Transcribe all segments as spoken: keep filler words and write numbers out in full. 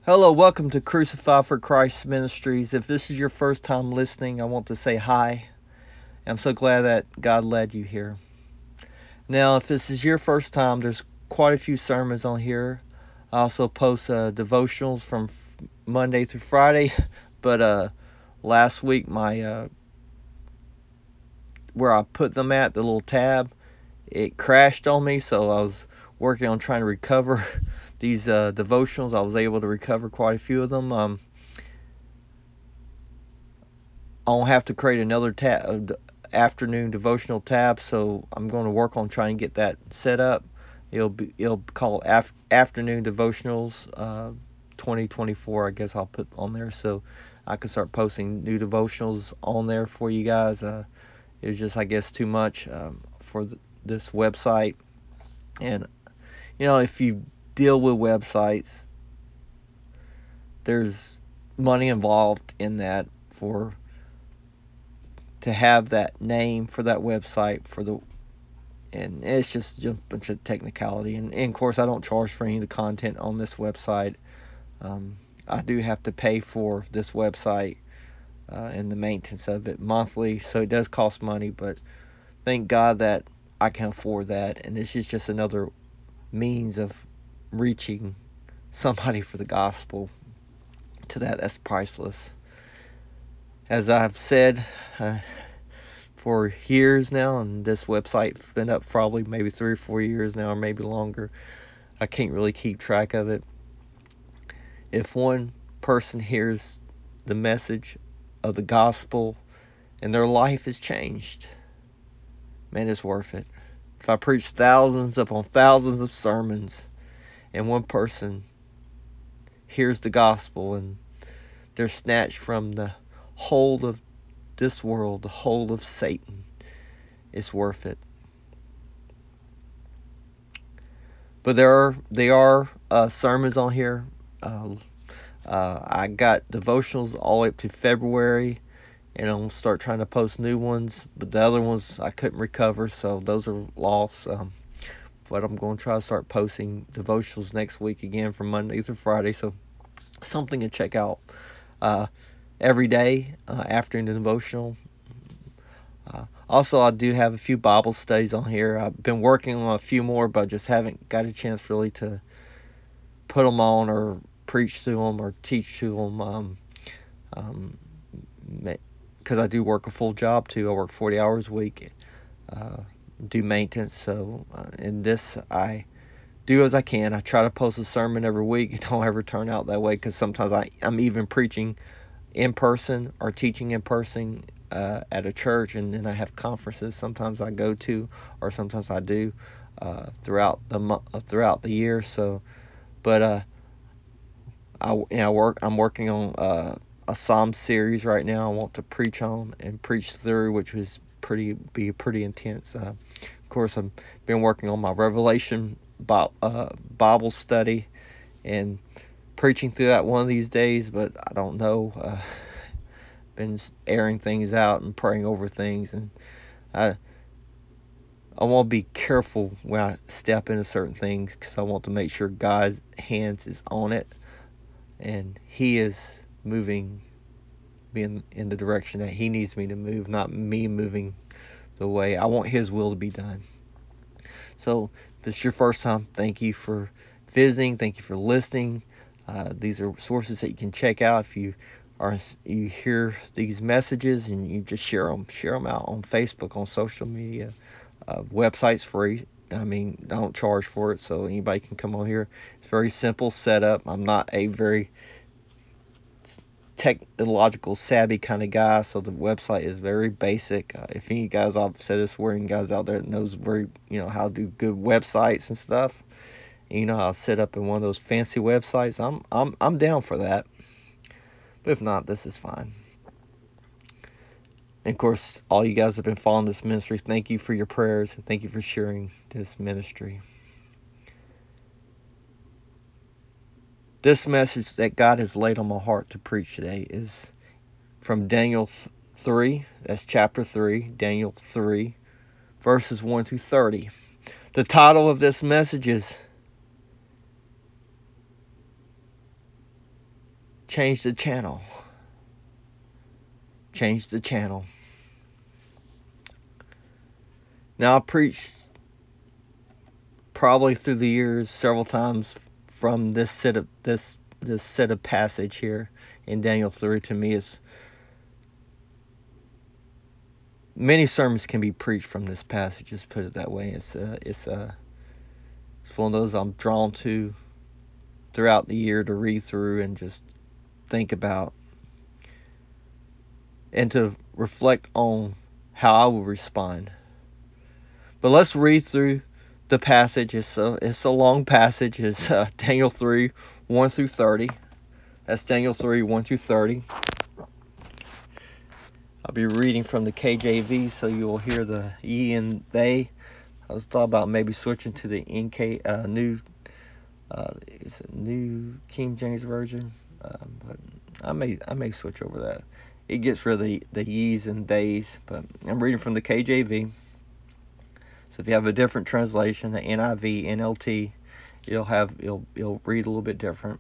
Hello, welcome to Crucify for Christ Ministries. If this is your first time listening, I want to say hi. I'm so glad that God led you here. Now, if this is your first time, there's quite a few sermons on here. I also post uh, devotionals from Monday through Friday, but uh, last week my uh, where I put them at, the little tab, it crashed on me, so I was working on trying to recover these uh, devotionals. I was able to recover quite a few of them. Um, I'll have to create another tab, afternoon devotional tab, so I'm going to work on trying to get that set up. It'll be it'll call af- afternoon devotionals uh, twenty twenty-four. I guess I'll put on there so I can start posting new devotionals on there for you guys. Uh, it was just I guess too much um, for th- this website, and you know if you deal with websites, there's money involved in that for to have that name for that website for the and it's just a bunch of technicality and, and of course I don't charge for any of the content on this website. um, I do have to pay for this website uh, and the maintenance of it monthly, so it does cost money, but thank God that I can afford that, and this is just another means of reaching somebody for the gospel. To that, that's priceless. As I've said uh, for years now, and this website's been up probably maybe three or four years now, or maybe longer. I can't really keep track of it. If one person hears the message of the gospel and their life is changed, man, it's worth it. If I preach thousands upon thousands of sermons and one person hears the gospel and they're snatched from the hold of this world, the hold of Satan, it's worth it. But there are there are uh, sermons on here. Uh, uh, I got devotionals all the way up to February, and I'm gonna start trying to post new ones. But the other ones I couldn't recover, so those are lost. Um, but I'm going to try to start posting devotionals next week again from Monday through Friday. So something to check out uh, every day uh, after the devotional. Uh, also, I do have a few Bible studies on here. I've been working on a few more, but just haven't got a chance really to put them on or preach to them or teach to them. Um, um, because I do work a full job too. I work forty hours a week, uh, do maintenance. So uh, in this, I do as I can. I try to post a sermon every week. It don't ever turn out that way because sometimes I, I'm even preaching in person or teaching in person uh, at a church, and then I have conferences sometimes I go to, or sometimes I do uh, throughout the uh, throughout the year. So, but uh, I you know, work I'm working on uh, a Psalm series right now. I want to preach on and preach through, which was pretty be pretty intense. Uh, of course, I've been working on my Revelation uh, Bible study and preaching through that one of these days, but I don't know. Uh, been airing things out and praying over things, and I I want to be careful when I step into certain things because I want to make sure God's hands is on it and He is moving me in, in the direction that He needs me to move, not me moving the way I want His will to be done. So if this is your first time, thank you for visiting. Thank you for listening. Uh, these are sources that you can check out if you are you hear these messages, and you just share them, share them out on Facebook, on social media. Uh, website's free. I mean, I don't charge for it, so anybody can come on here. It's very simple setup. I'm not a very technological savvy kind of guy, so the website is very basic. Uh, if any guys, I've said this, where any guys out there that knows very, you know, how to do good websites and stuff, and you know how to set up in one of those fancy websites, I'm I'm I'm down for that. But if not, this is fine. And of course, all you guys have been following this ministry, thank you for your prayers and thank you for sharing this ministry. This message that God has laid on my heart to preach today is from Daniel three. That's chapter three, Daniel three, verses one through thirty. The title of this message is change the channel. Change the channel. Now, I preached probably through the years several times from this set of this this set of passage here in Daniel three. To me, is many sermons can be preached from this passage. Just put it that way. It's uh, it's uh, it's one of those I'm drawn to throughout the year to read through and just think about and to reflect on how I will respond. But let's read through the passage. It's a, it's a long passage. It's uh, Daniel three, one through thirty. That's Daniel three, one through thirty. I'll be reading from the K J V, so you will hear the ye and they. I was thought about maybe switching to the N K uh, new, uh, it's a new King James version, um, but I may I may switch over that. It gets rid of the, the ye's and they's, but I'm reading from the K J V. So if you have a different translation, the N I V, N L T, it'll have it'll it'll read a little bit different.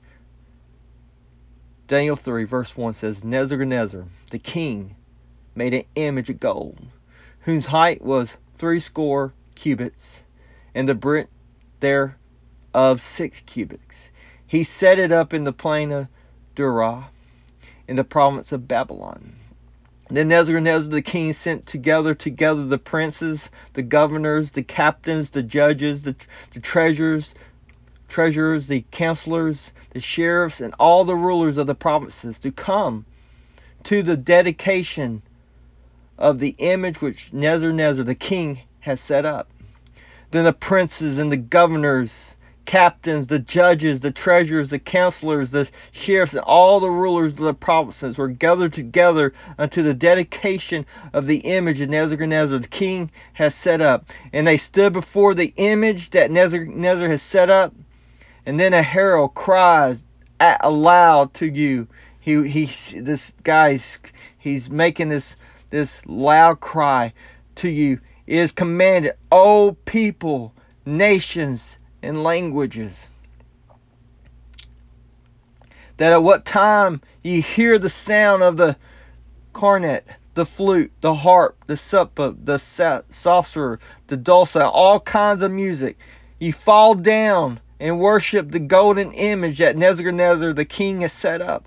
Daniel three verse one says, Nebuchadnezzar the king made an image of gold, whose height was threescore cubits, and the breadth thereof six cubits. He set it up in the plain of Dura, in the province of Babylon. Then Nebuchadnezzar the king sent together together the princes, the governors, the captains, the judges, the, the treasurers, treasurers, the counselors, the sheriffs, and all the rulers of the provinces to come to the dedication of the image which Nebuchadnezzar the king has set up. Then the princes and the governors, captains, the judges, the treasurers, the counselors, the sheriffs, and all the rulers of the provinces were gathered together unto the dedication of the image that Nebuchadnezzar the king has set up. And they stood before the image that Nebuchadnezzar has set up. And then a herald cries aloud to you. He he this guy's he's making this this loud cry to you. It is commanded, O people, nations, and languages, that at what time ye hear the sound of the cornet, the flute, the harp, the suppa, the sorcerer, the dulcimer, all kinds of music, ye fall down and worship the golden image that Nebuchadnezzar the king has set up.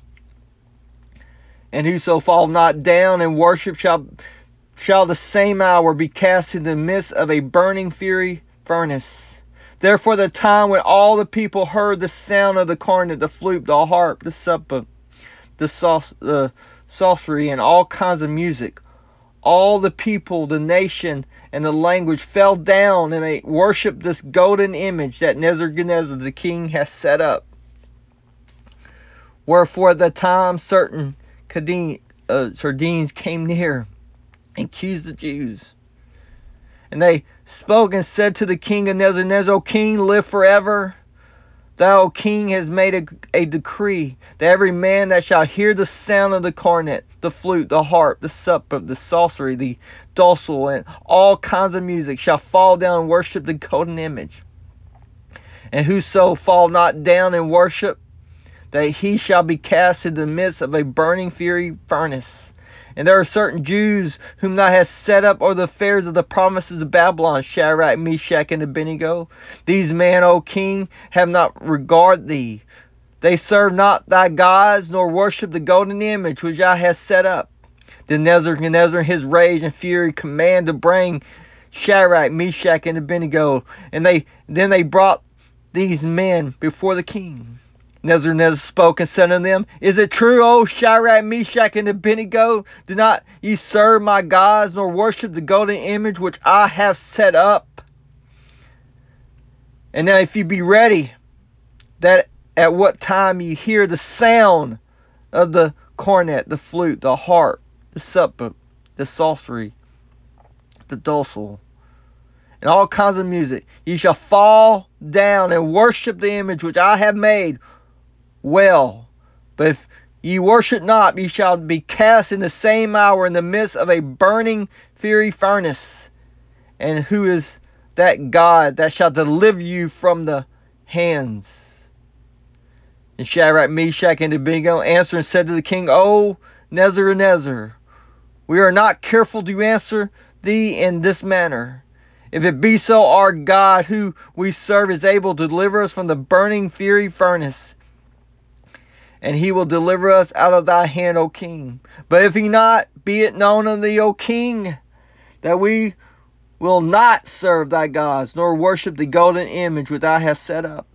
And whoso fall not down and worship shall shall the same hour be cast in the midst of a burning fiery furnace. Therefore the time when all the people heard the sound of the cornet, the flute, the harp, the suppa, the sauce, the sorcery, and all kinds of music, all the people, the nation, and the language fell down and they worshiped this golden image that Nebuchadnezzar the king has set up. Wherefore at the time certain uh, Chaldeans came near and accused the Jews. And they spoke and said to the king of Nebuchadnezzar, O king, live forever. Thou, O king, hast made a, a decree that every man that shall hear the sound of the cornet, the flute, the harp, the suppa, the sorcery, the dulcimer, and all kinds of music shall fall down and worship the golden image. And whoso fall not down and worship, that he shall be cast into the midst of a burning fiery furnace. And there are certain Jews whom thou hast set up over the affairs of the provinces of Babylon, Shadrach, Meshach, and Abednego. These men, O king, have not regard thee. They serve not thy gods, nor worship the golden image which thou hast set up. Then Nebuchadnezzar in his rage and fury commanded to bring Shadrach, Meshach, and Abednego. And they then they brought these men before the king. Nebuchadnezzar spoke and said unto them, Is it true, O Shadrach, Meshach, and Abednego? Do not ye serve my gods, nor worship the golden image which I have set up? And now if ye be ready, that at what time ye hear the sound of the cornet, the flute, the harp, the suppa, the sorcery, the dulcimer, and all kinds of music, ye shall fall down and worship the image which I have made. Well, but if ye worship not, ye shall be cast in the same hour in the midst of a burning fiery furnace. And who is that God that shall deliver you from the hands And Shadrach, Meshach, and Abednego answered and said to the king, O Nebuchadnezzar, we are not careful to answer thee in this manner. If it be so, our God, who we serve, is able to deliver us from the burning fiery furnace, and he will deliver us out of thy hand, O king. But if he not, be it known unto thee, O king, that we will not serve thy gods, nor worship the golden image which thou hast set up.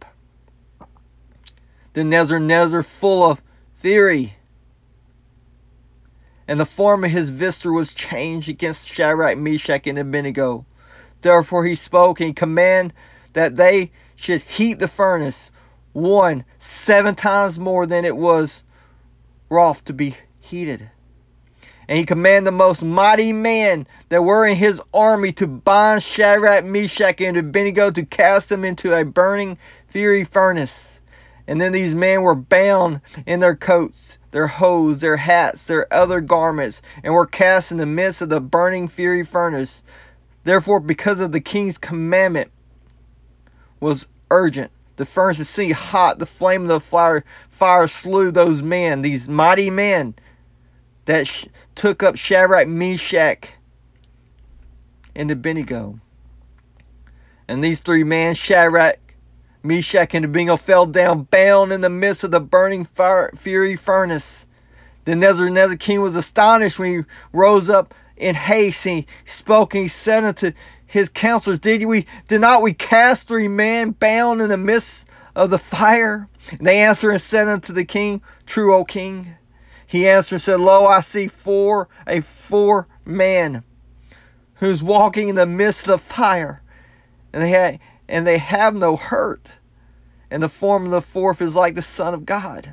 Then Nebuchadnezzar, full of fury, and the form of his visor was changed against Shadrach, Meshach, and Abednego. Therefore he spoke, and he commanded that they should heat the furnace, one seven times more than it was wroth to be heated. And he commanded the most mighty men that were in his army to bind Shadrach, Meshach, and Abednego, to cast them into a burning fiery furnace. And then these men were bound in their coats, their hose, their hats, their other garments, and were cast in the midst of the burning fiery furnace. Therefore, because of the king's commandment was urgent, the furnace is seen hot, the flame of the fire, fire slew those men, these mighty men that sh- took up Shadrach, Meshach, and Abednego. And these three men, Shadrach, Meshach, and Abednego, fell down bound in the midst of the burning fire, fiery furnace. Then Nebuchadnezzar king was astonished when he rose up in haste. And he spoke and he said unto his counselors, Did we did not we cast three men bound in the midst of the fire? And they answered and said unto the king, True, O king. He answered and said, Lo, I see four a four man who's walking in the midst of the fire, and they have and they have no hurt, and the form of the fourth is like the Son of God.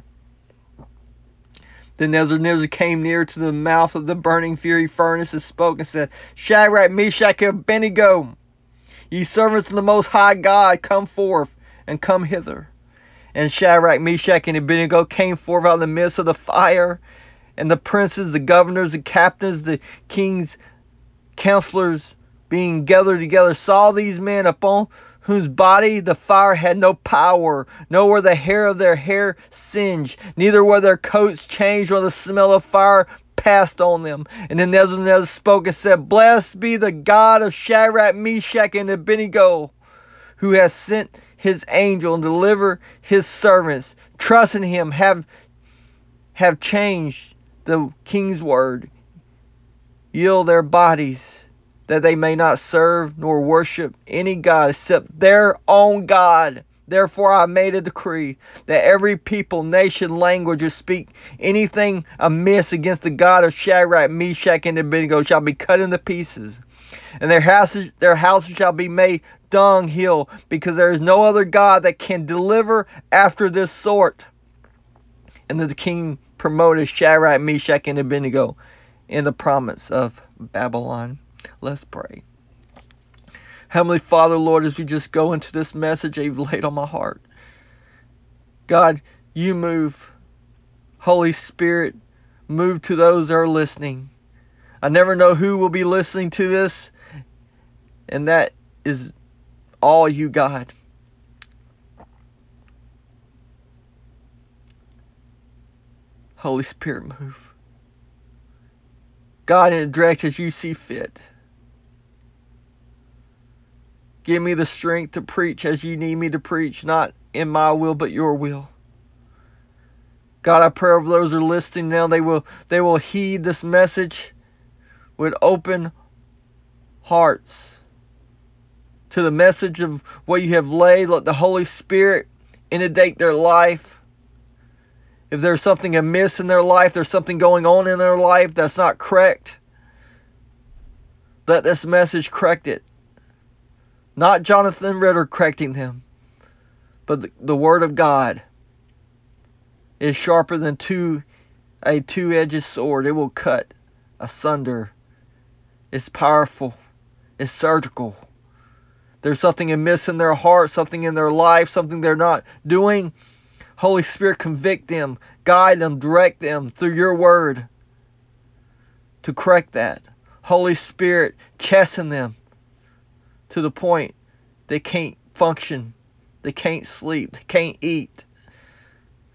Then Nebuchadnezzar came near to the mouth of the burning fiery furnace and spoke and said, Shadrach, Meshach, and Abednego, ye servants of the Most High God, come forth and come hither. And Shadrach, Meshach, and Abednego came forth out of the midst of the fire, and the princes, the governors, the captains, the king's counselors, being gathered together, saw these men upon whose body the fire had no power, nor were the hair of their hair singed, neither were their coats changed, nor the smell of fire passed on them. And then Nebuchadnezzar spoke and said, Blessed be the God of Shadrach, Meshach, and Abednego, who has sent his angel and delivered his servants, trust in him, have, have changed the king's word, yield their bodies, that they may not serve nor worship any god except their own God. Therefore I made a decree that every people, nation, language, or speak anything amiss against the God of Shadrach, Meshach, and Abednego shall be cut into pieces, and their houses, their houses shall be made dunghill, because there is no other God that can deliver after this sort. And then the king promoted Shadrach, Meshach, and Abednego in the province of Babylon. Let's pray. Heavenly Father, Lord, as we just go into this message that you've laid on my heart, God, you move. Holy Spirit, move to those that are listening. I never know who will be listening to this, and that is all you, God. Holy Spirit, move. God, in a direct as you see fit. Give me the strength to preach as you need me to preach, not in my will, but your will. God, I pray over those who are listening now, they will they will heed this message with open hearts to the message of what you have laid. Let the Holy Spirit inundate their life. If there's something amiss in their life, there's something going on in their life that's not correct, let this message correct it. Not Jonathan Ritter correcting them, but the, the Word of God is sharper than two, a two-edged sword. It will cut asunder. It's powerful. It's surgical. There's something amiss in their heart, something in their life, something they're not doing. Holy Spirit, convict them, guide them, direct them through your Word to correct that. Holy Spirit, chasten them to the point they can't function, they can't sleep, they can't eat.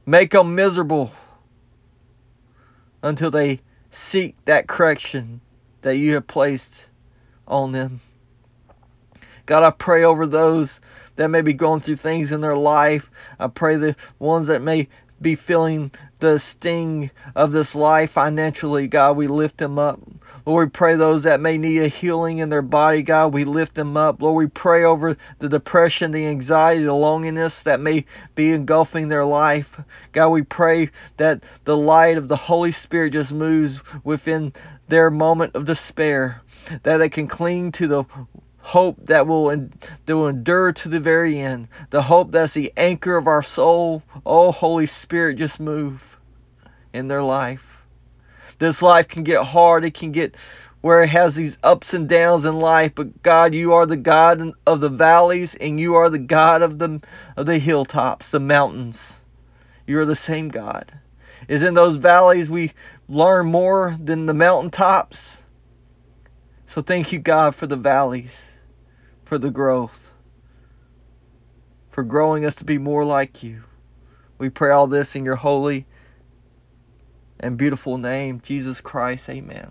Make them miserable until they seek that correction that you have placed on them. God, I pray over those that may be going through things in their life. I pray the ones that may be feeling the sting of this life financially, God, we lift them up. Lord, we pray those that may need a healing in their body, God, we lift them up. Lord, we pray over the depression, the anxiety, the loneliness that may be engulfing their life. God, we pray that the light of the Holy Spirit just moves within their moment of despair, that they can cling to the hope that will, that will endure to the very end. The hope that's the anchor of our soul. Oh, Holy Spirit, just move in their life. This life can get hard. It can get where it has these ups and downs in life. But God, you are the God of the valleys, and you are the God of the, of the hilltops, the mountains. You are the same God. Is in those valleys we learn more than the mountaintops. So thank you, God, for the valleys, for the growth, for growing us to be more like you. We pray all this in your holy and beautiful name, Jesus Christ. Amen.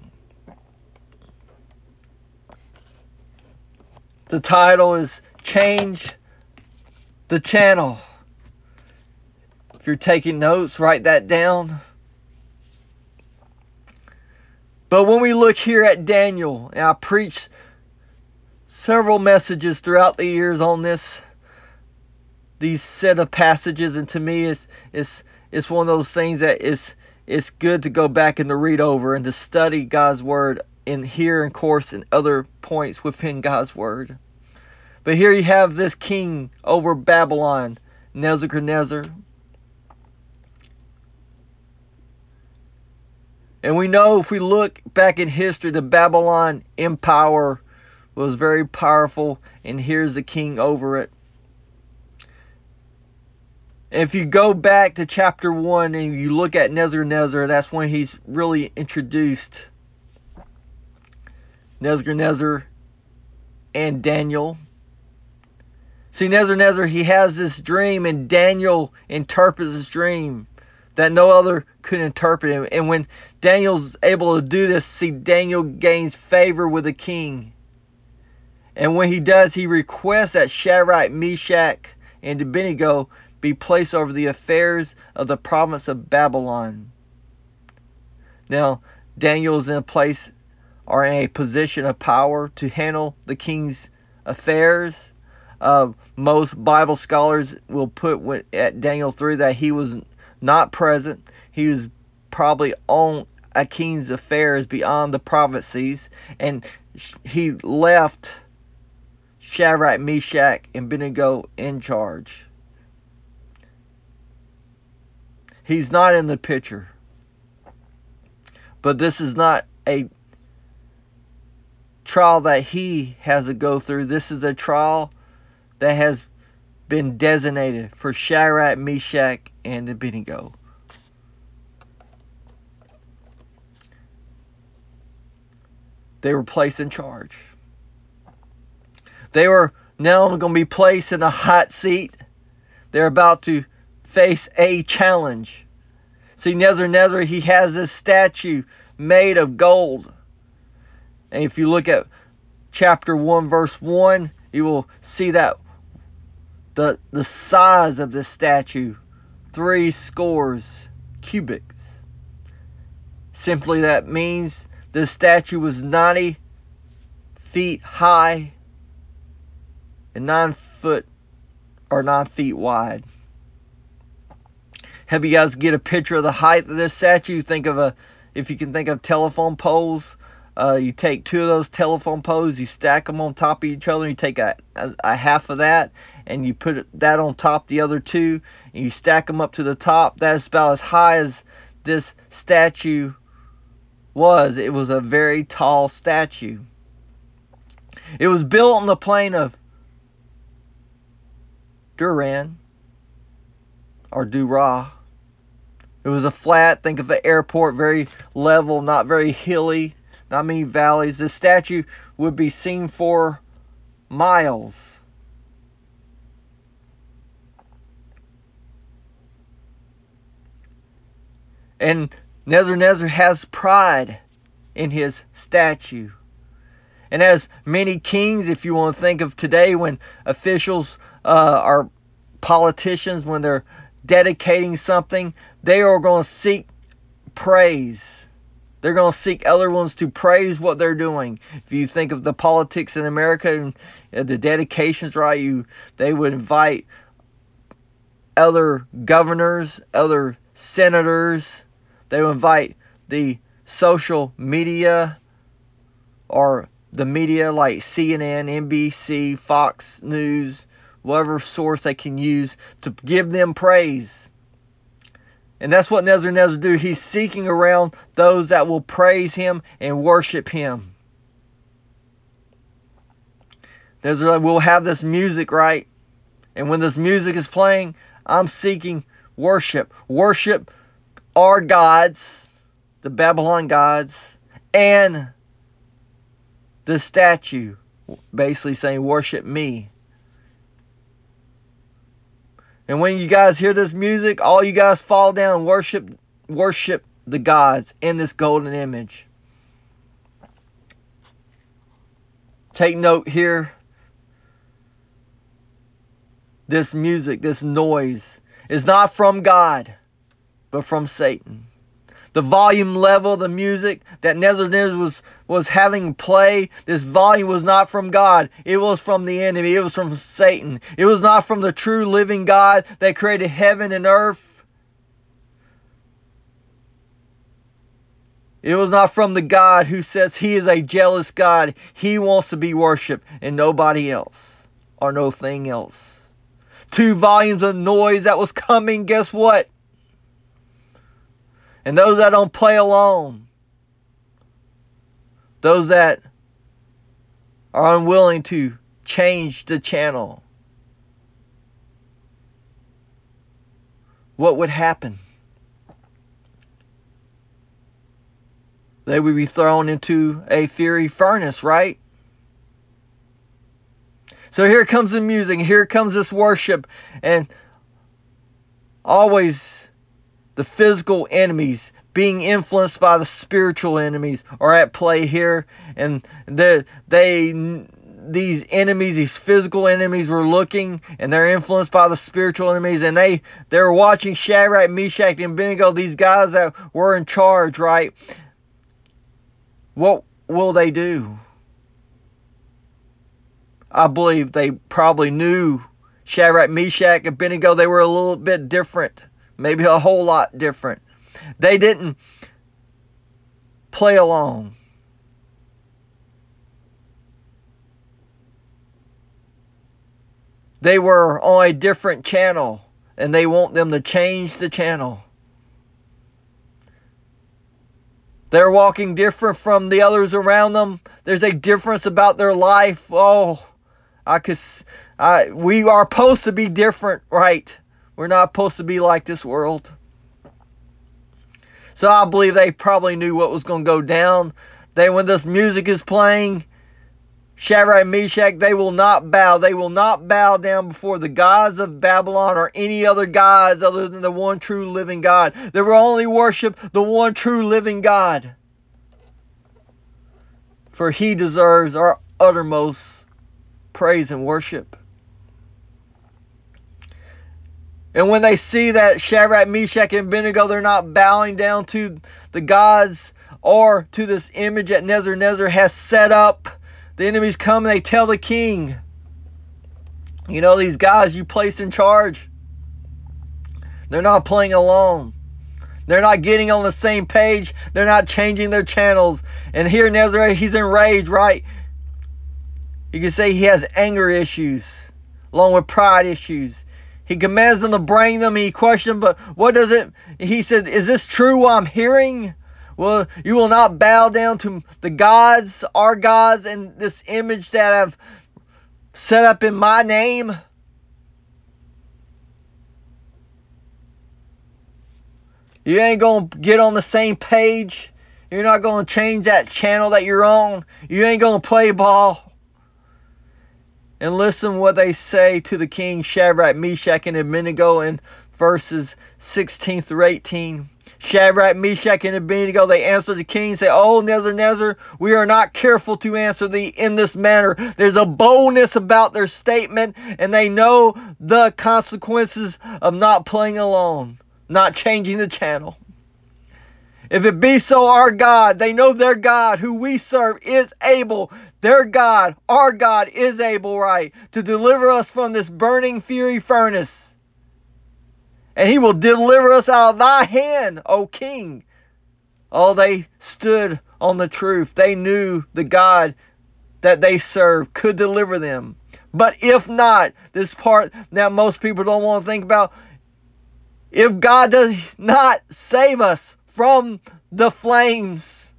The title is Change the Channel. If you're taking notes, write that down. But when we look here at Daniel, and I preached several messages throughout the years on this, these set of passages, and to me it's, it's, it's one of those things that is it's good to go back and to read over and to study God's Word in here, and of course in other points within God's Word. But here you have this king over Babylon, Nebuchadnezzar. And we know if we look back in history, the Babylon Empire was very powerful, and here's the king over it. And if you go back to chapter one and you look at Nebuchadnezzar, that's when he's really introduced. Nebuchadnezzar and Daniel. See, Nebuchadnezzar, he has this dream, and Daniel interprets his dream that no other could interpret him. And when Daniel's able to do this, see, Daniel gains favor with the king. And when he does, he requests that Shadrach, Meshach, and Abednego be placed over the affairs of the province of Babylon. Now, Daniel is in a place or in a position of power to handle the king's affairs. Uh, most Bible scholars will put at Daniel three that he was not present. He was probably on a king's affairs beyond the provinces, and he left Shadrach, Meshach, and Abednego in charge. He's not in the picture. But this is not a trial that he has to go through. This is a trial that has been designated for Shadrach, Meshach, and Abednego. They were placed in charge. They were now going to be placed in a hot seat. They're about to face a challenge. See, Nebuchadnezzar, he has this statue made of gold. And if you look at chapter one, verse one, you will see that the, the size of this statue, three scores cubits. Simply that means this statue was ninety feet high and nine foot or nine feet wide. Have you guys get a picture of the height of this statue? Think of a, if you can think of telephone poles, uh, you take two of those telephone poles, you stack them on top of each other, you take a, a, a half of that, and you put that on top of the other two, and you stack them up to the top. That's about as high as this statue was. It was a very tall statue. It was built on the plain of Duran, or Dura. It was a flat, think of the airport, very level, not very hilly, not many valleys. This statue would be seen for miles. And Nebuchadnezzar has pride in his statue. And as many kings, if you want to think of today when officials uh, are politicians, when they're dedicating something, they are going to seek praise. They're going to seek other ones to praise what they're doing. If you think of the politics in America and the dedications, right, you they would invite other governors, other senators. They would invite the social media or the media like C N N, N B C, Fox News, whatever source they can use to give them praise. And that's what Nebuchadnezzar do. He's seeking around those that will praise him and worship him. Nebuchadnezzar, we'll have this music, right? And when this music is playing, I'm seeking worship. Worship our gods, the Babylon gods, and the statue. Basically saying, worship me. And when you guys hear this music, all you guys fall down and worship, worship the gods in this golden image. Take note here. This music, this noise is not from God, but from Satan. The volume level of the music that Nebuchadnezzar was, was having play, this volume was not from God. It was from the enemy. It was from Satan. It was not from the true living God that created heaven and earth. It was not from the God who says he is a jealous God. He wants to be worshipped and nobody else or no thing else. Two volumes of noise that was coming, guess what? And those that don't play along, those that are unwilling to change the channel, what would happen? They would be thrown into a fiery furnace, right? So here comes the music, here comes this worship, and always the physical enemies being influenced by the spiritual enemies are at play here. And they, they, these enemies, these physical enemies were looking and they're influenced by the spiritual enemies. And they, they're watching Shadrach, Meshach, and Abednego, these guys that were in charge, right? What will they do? I believe they probably knew Shadrach, Meshach, and Abednego, they were a little bit different. Maybe a whole lot different. They didn't play along. They were on a different channel, and they want them to change the channel. They're walking different from the others around them. There's a difference about their life. Oh, I could, I, we are supposed to be different, right? We're not supposed to be like this world. So I believe they probably knew what was going to go down. They, when this music is playing, Shadrach and Meshach, they will not bow. They will not bow down before the gods of Babylon or any other gods other than the one true living God. They will only worship the one true living God. For he deserves our uttermost praise and worship. And when they see that Shadrach, Meshach, and Abednego, they're not bowing down to the gods or to this image that Nebuchadnezzar has set up, the enemies come and they tell the king, you know, these guys you place in charge, they're not playing along. They're not getting on the same page. They're not changing their channels. And here Nebuchadnezzar, he's enraged, right? You can say he has anger issues along with pride issues. He commands them to bring them. He questioned, but what does it? He said, is this true what I'm hearing? Well, you will not bow down to the gods, our gods, and this image that I've set up in my name. You ain't going to get on the same page. You're not going to change that channel that you're on. You ain't going to play ball. And listen what they say to the king Shadrach, Meshach, and Abednego in verses sixteen through eighteen. Shadrach, Meshach, and Abednego, they answered the king, say, "Oh, Nebuchadnezzar, we are not careful to answer thee in this manner." There's a boldness about their statement, and they know the consequences of not playing along, not changing the channel. If it be so, our God, they know their God, who we serve, is able. Their God, our God, is able, right, to deliver us from this burning fury furnace. And he will deliver us out of thy hand, O king. Oh, they stood on the truth. They knew the God that they served could deliver them. But if not, this part that most people don't want to think about, if God does not save us from the flames,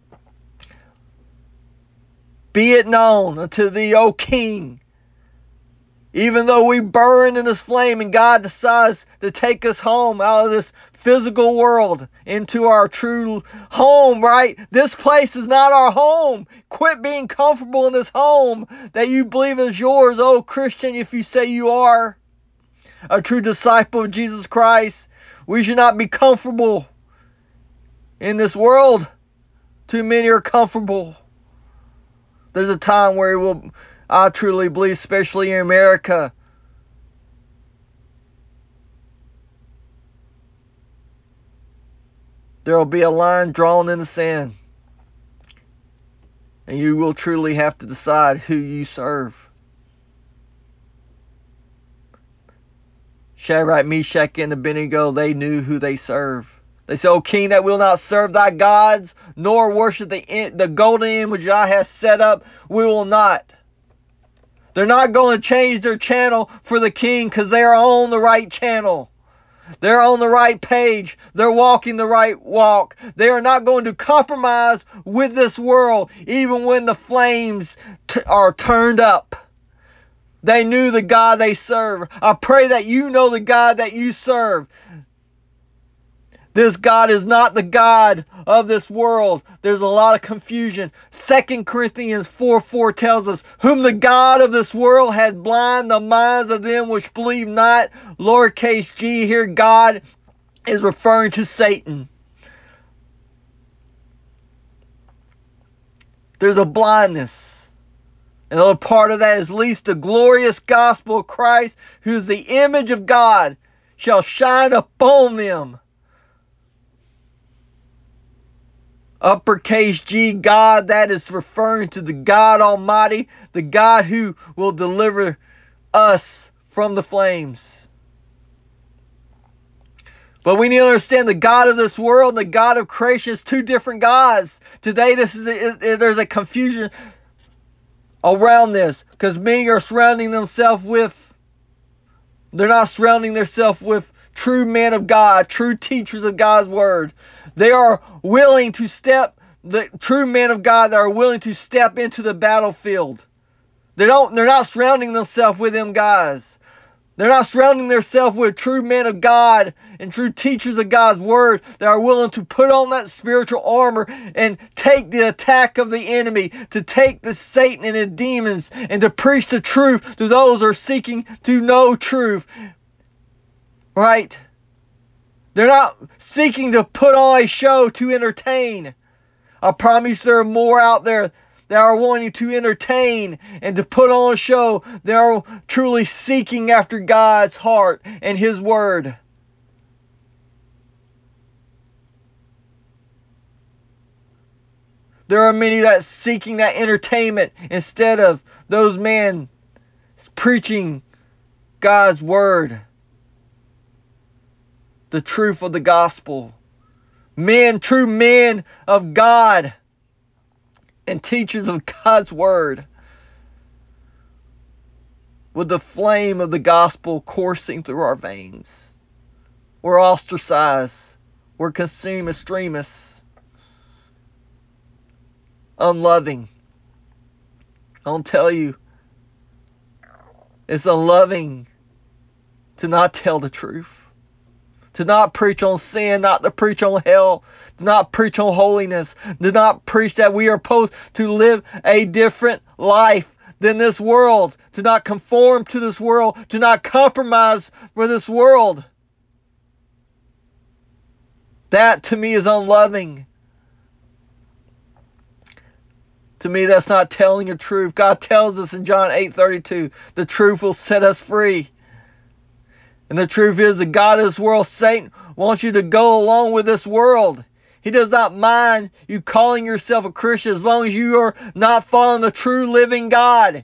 be it known unto thee, O king, even though we burn in this flame and God decides to take us home out of this physical world into our true home, right? This place is not our home. Quit being comfortable in this home that you believe is yours, oh Christian, if you say you are a true disciple of Jesus Christ. We should not be comfortable in this world. Too many are comfortable. There's a time where it will, I truly believe, especially in America, there will be a line drawn in the sand. And you will truly have to decide who you serve. Shadrach, Meshach, and Abednego, they knew who they served. They said, "O king, that will not serve thy gods, nor worship the, the golden image I have set up, we will not." They're not going to change their channel for the king because they are on the right channel. They're on the right page. They're walking the right walk. They are not going to compromise with this world, even when the flames t- are turned up. They knew the God they serve. I pray that you know the God that you serve. This God is not the God of this world. There's a lot of confusion. Second Corinthians four four tells us, "Whom the God of this world had blind the minds of them which believe not." Lowercase g here, God is referring to Satan. There's a blindness. Another part of that is, "Least the glorious gospel of Christ, who is the image of God, shall shine upon them." Uppercase G, God, that is referring to the God Almighty, the God who will deliver us from the flames. But we need to understand the God of this world and the God of creation is two different gods. Today, this is a, there's a confusion around this because many are surrounding themselves with, they're not surrounding themselves with true men of God, true teachers of God's word. They are willing to step, the true men of God that are willing to step into the battlefield. They don't, they're not surrounding themselves with them guys. They're not surrounding themselves with true men of God and true teachers of God's word that are willing to put on that spiritual armor and take the attack of the enemy, to take the Satan and the demons and to preach the truth to those who are seeking to know truth. Right? They're not seeking to put on a show to entertain. I promise there are more out there that are wanting to entertain and to put on a show. They are truly seeking after God's heart and His word. There are many that are seeking that entertainment instead of those men preaching God's word. The truth of the gospel. Men, true men of God and teachers of God's word. With the flame of the gospel coursing through our veins. We're ostracized. We're consumed extremists. Unloving. I'll tell you, it's unloving to not tell the truth. To not preach on sin, not to preach on hell, to not preach on holiness, to not preach that we are supposed to live a different life than this world, to not conform to this world, to not compromise for this world. That to me is unloving. To me, that's not telling the truth. God tells us in John eight thirty-two, the truth will set us free. And the truth is, the God of this world, Satan, wants you to go along with this world. He does not mind you calling yourself a Christian as long as you are not following the true living God.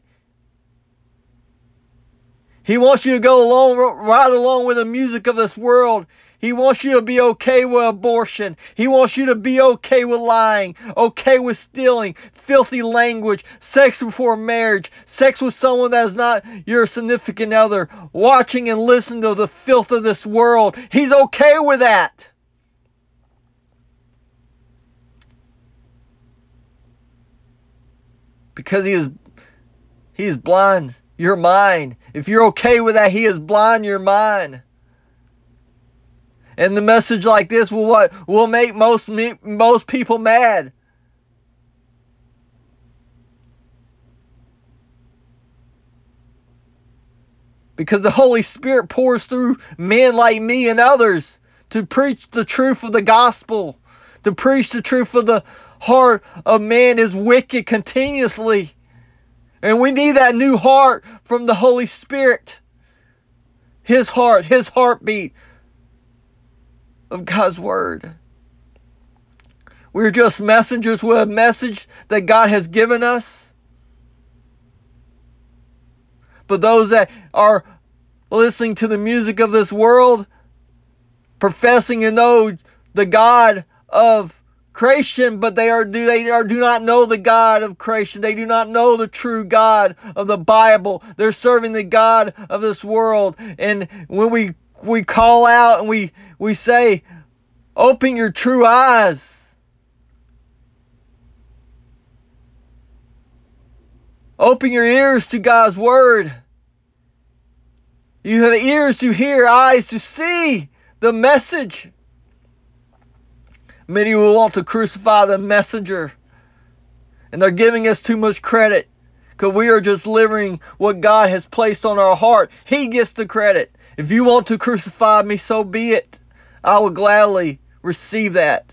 He wants you to go along, right along with the music of this world. He wants you to be okay with abortion. He wants you to be okay with lying, okay with stealing, filthy language, sex before marriage, sex with someone that is not your significant other, watching and listening to the filth of this world. He's okay with that. Because he is, he is blind your mind. If you're okay with that, he is blind your mind. And the message like this will what? Will make most most people mad. Because the Holy Spirit pours through men like me and others to preach the truth of the gospel, to preach the truth of the heart of man is wicked continuously. And we need that new heart from the Holy Spirit. His heart, His heartbeat of God's Word. We're just messengers with a message that God has given us. But those that are listening to the music of this world, professing to know the God of creation, but they are do they are do not know the God of creation. They do not know the true God of the Bible. They're serving the God of this world. And when we we call out and we we say, open your true eyes. Open your ears to God's Word. You have ears to hear, eyes to see the message. Many will want to crucify the messenger. And they're giving us too much credit. Because we are just delivering what God has placed on our heart. He gets the credit. If you want to crucify me, so be it. I will gladly receive that.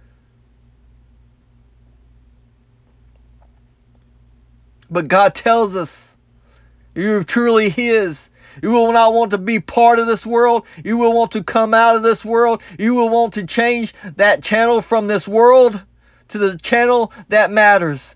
But God tells us, you're truly His. You will not want to be part of this world. You will want to come out of this world. You will want to change that channel from this world to the channel that matters.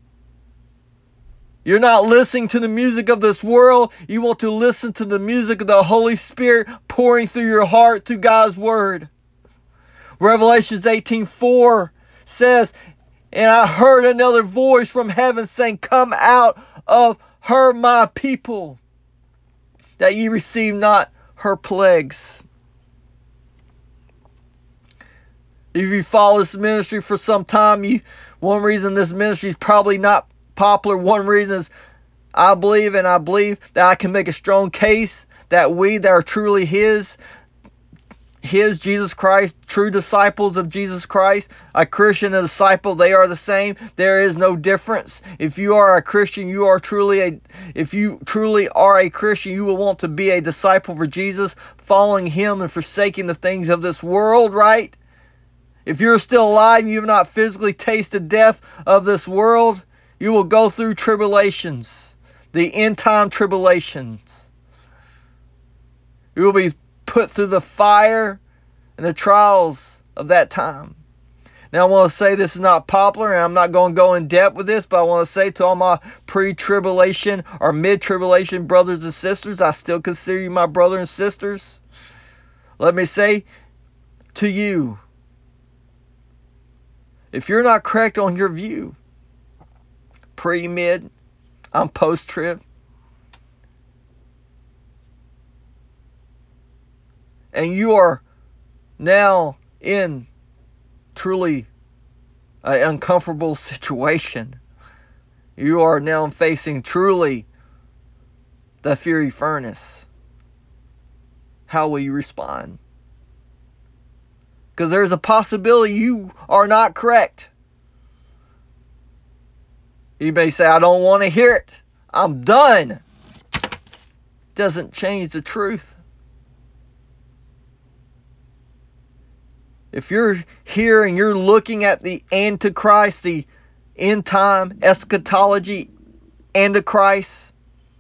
You're not listening to the music of this world. You want to listen to the music of the Holy Spirit pouring through your heart to God's Word. Revelations eighteen four says, and I heard another voice from heaven saying, come out of her, my people, that ye receive not her plagues. If you follow this ministry for some time, you one reason this ministry is probably not popular, one reason is I believe, and I believe that I can make a strong case that we that are truly His, His, Jesus Christ, true disciples of Jesus Christ, a Christian and a disciple, they are the same. There is no difference. If you are a Christian, you are truly a, if you truly are a Christian, you will want to be a disciple for Jesus, following Him and forsaking the things of this world, right? If you're still alive, you have not physically tasted death of this world, you will go through tribulations, the end time tribulations. You will be put through the fire and the trials of that time. Now I want to say this is not popular, and I'm not going to go in depth with this, but I want to say to all my pre-tribulation or mid-tribulation brothers and sisters, I still consider you my brother and sisters. Let me say to you, if you're not correct on your view, pre-mid, I'm post-trib, and you are now in truly an uncomfortable situation, you are now facing truly the fiery furnace, how will you respond? Because there's a possibility you are not correct. You may say, I don't want to hear it. I'm done. Doesn't change the truth. If you're here and you're looking at the Antichrist, the end time eschatology Antichrist,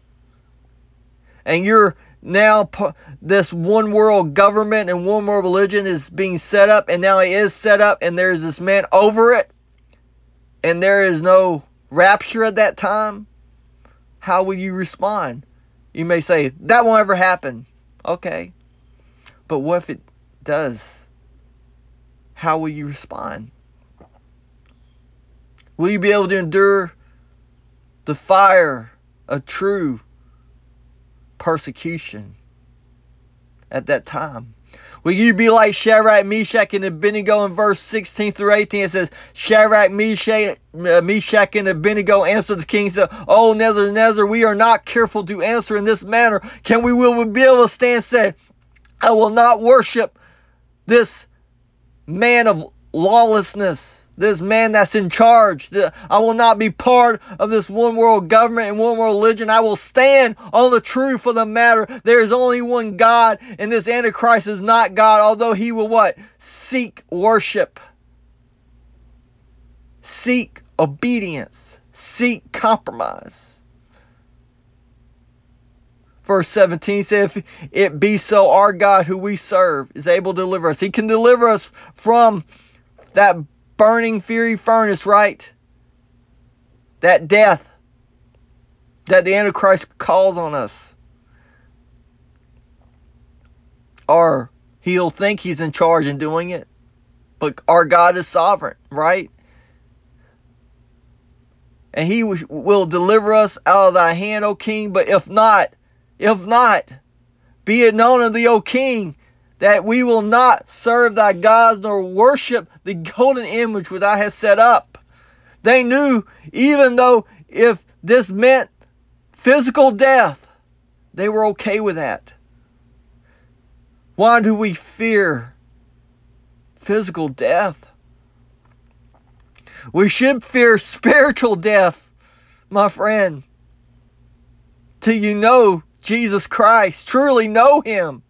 and you're now this one world government and one world religion is being set up, and now it is set up, and there's this man over it, and there is no rapture at that time, how will you respond? You may say, that won't ever happen. Okay. But what if it does? How will you respond? Will you be able to endure the fire of true persecution at that time? Will you be like Shadrach, Meshach, and Abednego in verse sixteen through eighteen? It says, Shadrach, Meshach, Meshach, and Abednego answered the king and said, O Nebuchadnezzar, we are not careful to answer in this manner. Can we will we be able to stand and say, I will not worship this man of lawlessness, this man that's in charge. I will not be part of this one world government and one world religion. I will stand on the truth of the matter. There is only one God, and this Antichrist is not God, although he will what? Seek worship. Seek obedience. Seek compromise. Verse seventeen says, if it be so, our God who we serve is able to deliver us. He can deliver us from that burning fiery furnace, right? That death that the Antichrist calls on us. Or he'll think he's in charge in doing it. But our God is sovereign, right? And he will deliver us out of thy hand, O king. But if not, if not, be it known unto thee, O king, that we will not serve thy gods nor worship the golden image which thou hast set up. They knew, even though if this meant physical death, they were okay with that. Why do we fear physical death? We should fear spiritual death, my friend. Till you know Jesus Christ, truly know Him.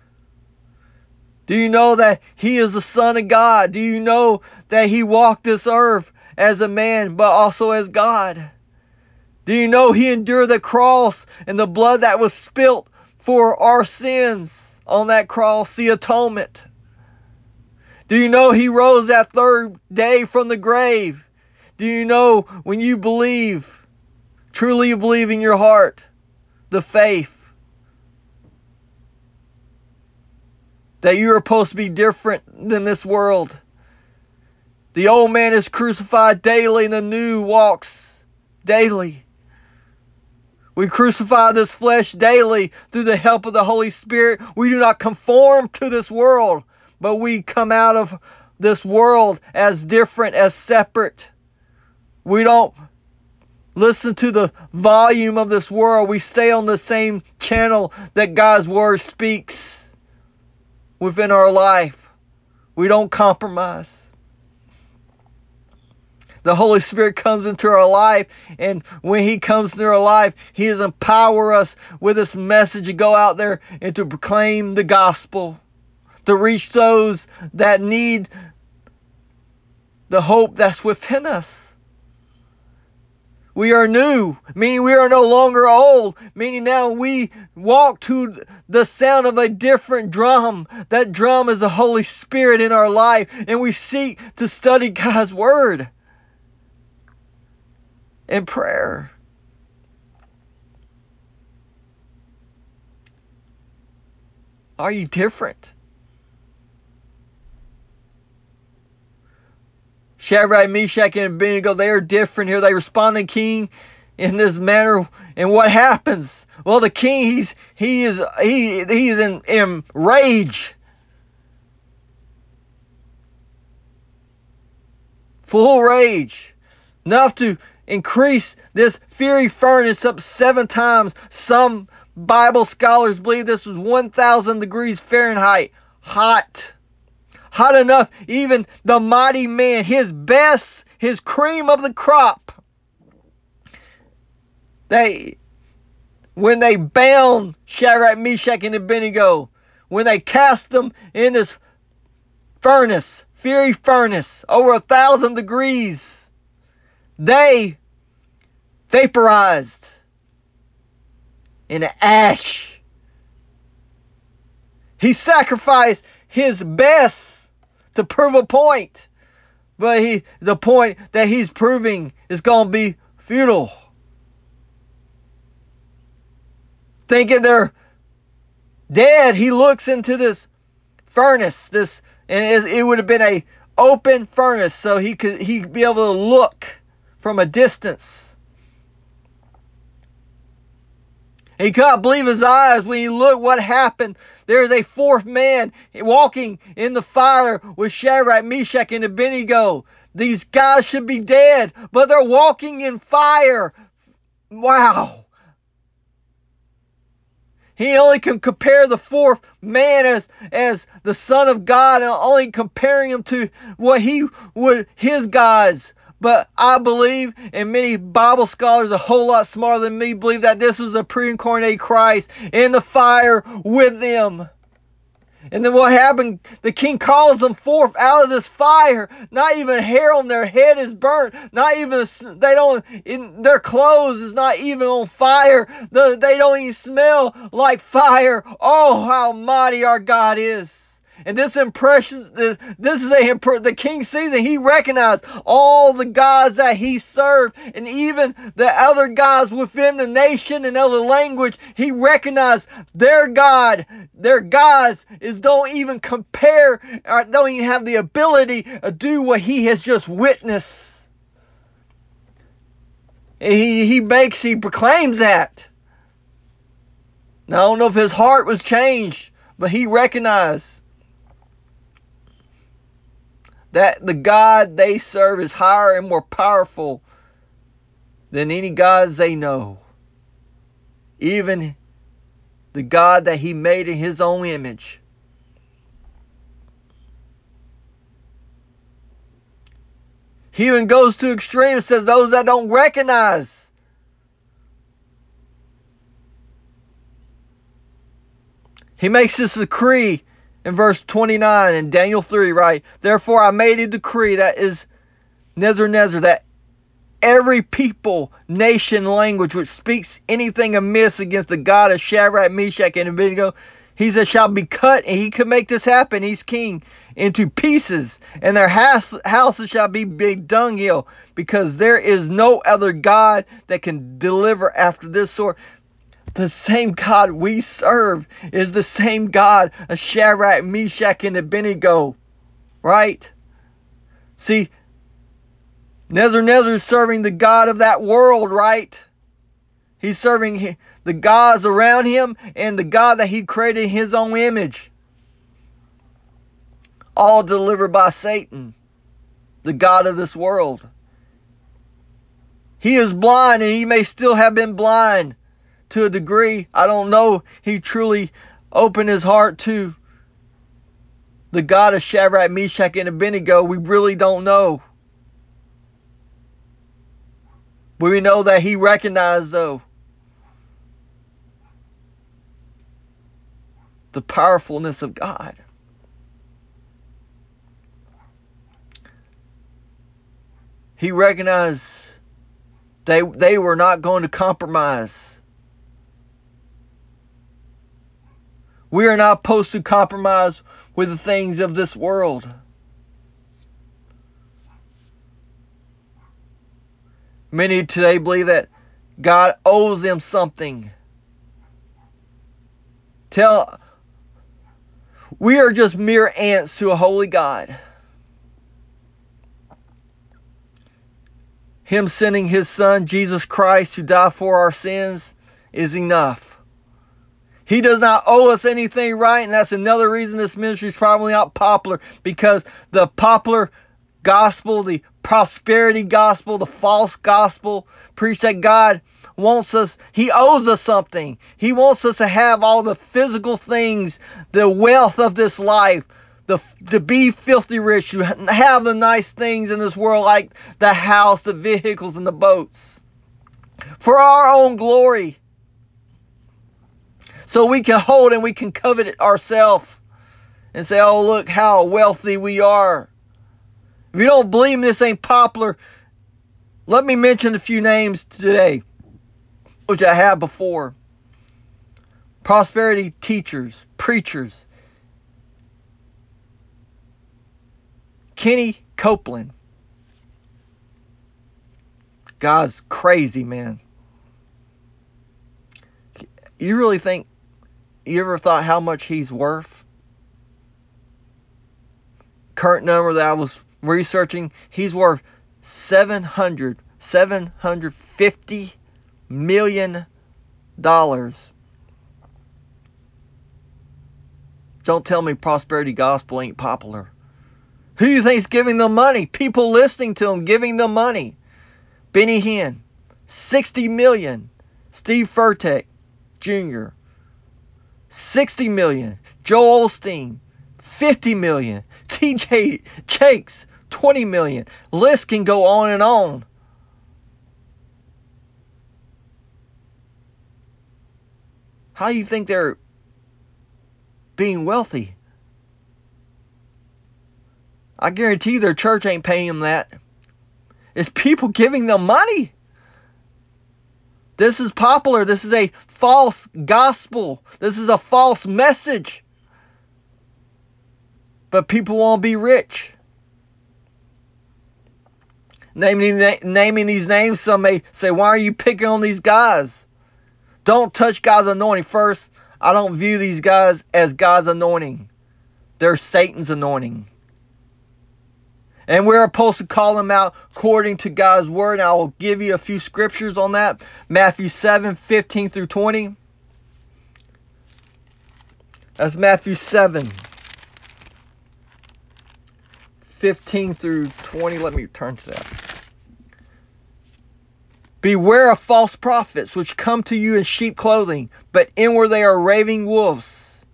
Do you know that He is the Son of God? Do you know that He walked this earth as a man, but also as God? Do you know He endured the cross and the blood that was spilt for our sins on that cross, the atonement? Do you know He rose that third day from the grave? Do you know when you believe, truly you believe in your heart, the faith, that you are supposed to be different than this world? The old man is crucified daily and the new walks daily. We crucify this flesh daily through the help of the Holy Spirit. We do not conform to this world, but we come out of this world as different, as separate. We don't listen to the volume of this world. We stay on the same channel that God's Word speaks within our life. We don't compromise. The Holy Spirit comes into our life, and when He comes into our life, He has empowered us with this message to go out there and to proclaim the gospel, to reach those that need the hope that's within us. We are new, meaning we are no longer old, meaning now we walk to the sound of a different drum. That drum is the Holy Spirit in our life, and we seek to study God's Word and prayer. Are you different? Shadrach, Meshach, and Abednego, they are different here. They respond to the king in this manner. And what happens? Well, the king, he's he is he he's in, in rage. Full rage. Enough to increase this fiery furnace up seven times. Some Bible scholars believe this was one thousand degrees Fahrenheit. Hot. Hot enough, even the mighty man, his best, his cream of the crop, they, when they bound Shadrach, Meshach, and Abednego, when they cast them in this furnace, fiery furnace, over a thousand degrees. They vaporized in ash. He sacrificed his best to prove a point. But he, the point that he's proving is going to be futile. Thinking they're dead, he looks into this furnace, this, and it would have been a open furnace, so he could he'd be able to look from a distance. He could not believe his eyes when he looked what happened. There is a fourth man walking in the fire with Shadrach, Meshach, and Abednego. These guys should be dead, but they're walking in fire. Wow. He only can compare the fourth man as, as the Son of God, and only comparing him to what he would, his gods. But I believe, and many Bible scholars a whole lot smarter than me believe, that this was a pre-incarnate Christ in the fire with them. And then what happened? The king calls them forth out of this fire. Not even hair on their head is burnt. Not even, they don't, in their clothes is not even on fire. The, they don't even smell like fire. Oh, how mighty our God is. And this impressions, this is a, the king sees it. He recognized all the gods that he served, and even the other gods within the nation and other language. He recognized their God, their gods is don't even compare, or don't even have the ability to do what he has just witnessed. And he he makes, he proclaims that. Now I don't know if his heart was changed, but he recognized that the God they serve is higher and more powerful than any gods they know. Even the God that he made in his own image. He even goes to extreme and says those that don't recognize. He makes this decree in verse twenty-nine in Daniel three, right? Therefore I made a decree that is Nebuchadnezzar, that every people, nation, language which speaks anything amiss against the God of Shadrach, Meshach, and Abednego, he said shall be cut, and he could make this happen, he's king, into pieces, and their house, houses shall be big dunghill, because there is no other God that can deliver after this sort. The same God we serve is the same God of Shadrach, Meshach, and Abednego. Right? See, Nebuchadnezzar is serving the God of that world, right? He's serving the gods around him and the God that he created in his own image. All delivered by Satan, the God of this world. He is blind, and he may still have been blind to a degree. I don't know. He truly opened his heart to the God of Shadrach, Meshach, and Abednego. We really don't know. But we know that he recognized, though, the powerfulness of God. He recognized they, they were not going to compromise. We are not supposed to compromise with the things of this world. Many today believe that God owes them something. Tell, we are just mere ants to a holy God. Him sending his son, Jesus Christ, to die for our sins is enough. He does not owe us anything, right? And that's another reason this ministry is probably not popular, because the popular gospel, the prosperity gospel, the false gospel, preach that God wants us, he owes us something. He wants us to have all the physical things, the wealth of this life, the, to be filthy rich, to have the nice things in this world like the house, the vehicles, and the boats, for our own glory. So we can hold and we can covet it ourselves. and say, oh, look how wealthy we are. If you don't believe this ain't popular, let me mention a few names today, which I have before. Prosperity teachers, preachers. Kenny Copeland. God's crazy, man. You really think, you ever thought how much he's worth? Current number that I was researching, he's worth seven hundred, seven hundred fifty million dollars. Don't tell me prosperity gospel ain't popular. Who do you think's giving them money? People listening to him giving them money. Benny Hinn, sixty million. Steve Furtick Junior, sixty million. Joel Osteen, fifty million. T J Jakes, twenty million. List can go on and on. How do you think they're being wealthy? I guarantee their church ain't paying them that. It's people giving them money. This is popular. This is a false gospel. This is a false message. But people want to be rich. Naming, naming these names, some may say, why are you picking on these guys? Don't touch God's anointing. First, I don't view these guys as God's anointing. They're Satan's anointing. And we're supposed to call them out according to God's word. And I will give you a few scriptures on that. Matthew seven, fifteen through twenty. That's Matthew seven, fifteen through twenty. Let me turn to that. Beware of false prophets, which come to you in sheep clothing, but inward they are raving wolves.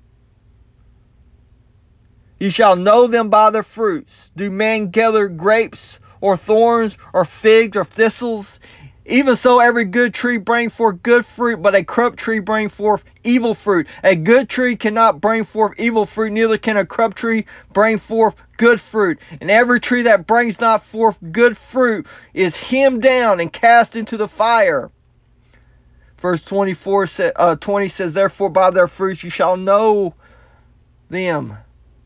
You shall know them by their fruits. Do men gather grapes or thorns or figs or thistles? Even so, every good tree bring forth good fruit, but a corrupt tree bring forth evil fruit. A good tree cannot bring forth evil fruit, neither can a corrupt tree bring forth good fruit. And every tree that brings not forth good fruit is hewed down and cast into the fire. Verse twenty-four, uh, twenty says, therefore by their fruits you shall know them.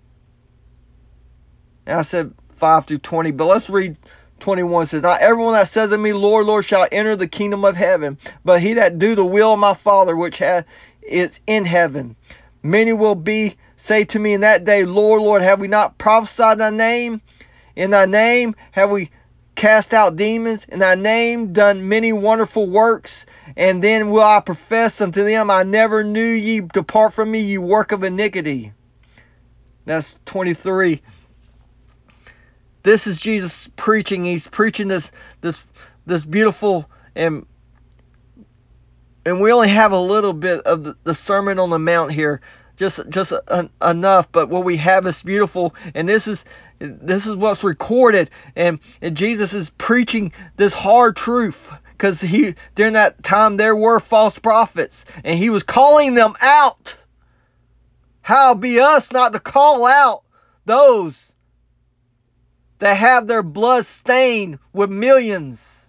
And I said five through twenty, but let's read twenty-one. It says, not everyone that says unto me, Lord, Lord, shall enter the kingdom of heaven, but he that do the will of my Father which hath, is in heaven. Many will be say to me in that day, Lord, Lord, have we not prophesied in thy name? In thy name have we cast out demons? In thy name done many wonderful works? And then will I profess unto them, I never knew ye, depart from me, ye work of iniquity. That's twenty-three. This is Jesus preaching. He's preaching this this this beautiful, and and we only have a little bit of the, the Sermon on the Mount here, just just a, a, enough. But what we have is beautiful, and this is this is what's recorded. And, and Jesus is preaching this hard truth, because he during that time there were false prophets, and he was calling them out. How be us not to call out those that have their blood stained with millions?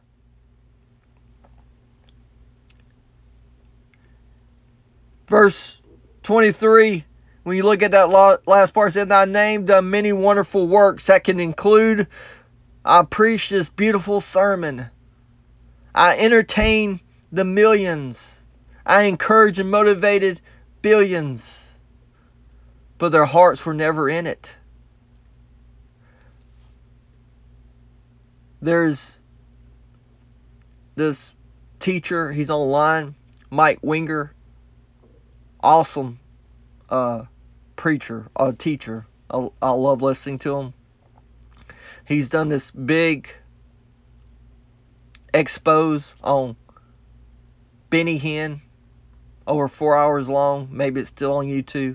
Verse twenty-three, when you look at that last part, it said, thy name done many wonderful works. That can include, I preached this beautiful sermon. I entertained the millions. I encouraged and motivated billions. But their hearts were never in it. There's this teacher, he's online, Mike Winger, awesome uh, preacher, uh, teacher. I, I love listening to him. He's done this big expose on Benny Hinn, over four hours long. Maybe it's still on YouTube.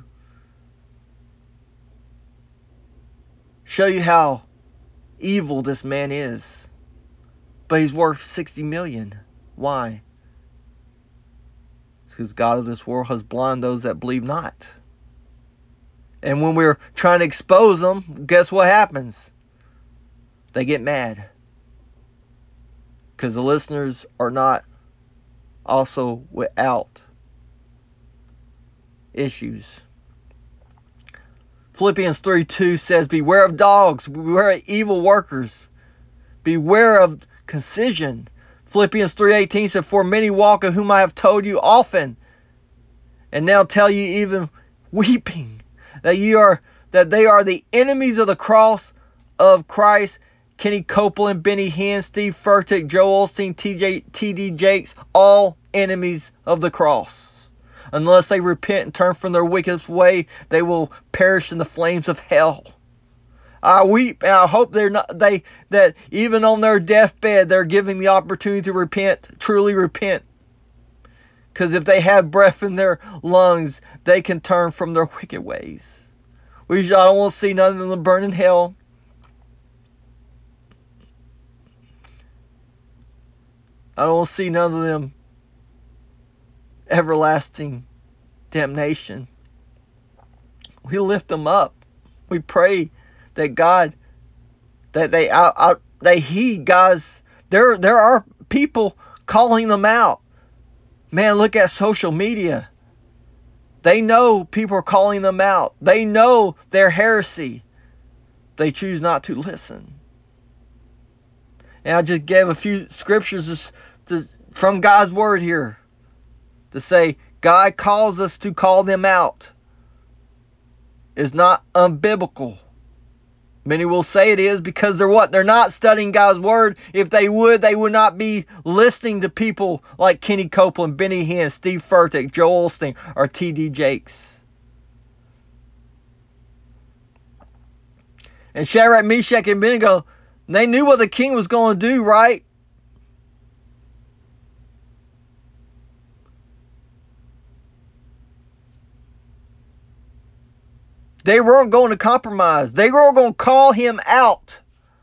Show you how evil this man is. But he's worth sixty million. Why? Because God of this world has blinded those that believe not. And when we're trying to expose them, guess what happens? They get mad. Because the listeners are not also without issues. Philippians three two says, beware of dogs, beware of evil workers, beware of concision. Philippians three eighteen said, for many walk, of whom I have told you often, and now tell you even weeping, that you are that they are the enemies of the cross of Christ. Kenny Copeland, Benny Hinn, Steve Furtick, Joel Osteen, T J, T D Jakes, all enemies of the cross. Unless they repent and turn from their wicked way, they will perish in the flames of hell. I weep and I hope they're not they that even on their deathbed they're giving the opportunity to repent, truly repent. Because if they have breath in their lungs, they can turn from their wicked ways. We I don't want to see none of them burn in hell. I don't want to see none of them everlasting damnation. We lift them up. We pray that God, that they out, out they heed God's. There there are people calling them out. Man, look at social media. They know people are calling them out. They know their heresy. They choose not to listen. And I just gave a few scriptures to, to, from God's word here to say God calls us to call them out. It's not unbiblical. Many will say it is because they're what? They're not studying God's word. If they would, they would not be listening to people like Kenny Copeland, Benny Hinn, Steve Furtick, Joel Osteen, or T D Jakes. And Shadrach, Meshach, and Abednego, they knew what the king was going to do, right? They weren't going to compromise. They were going to call him out.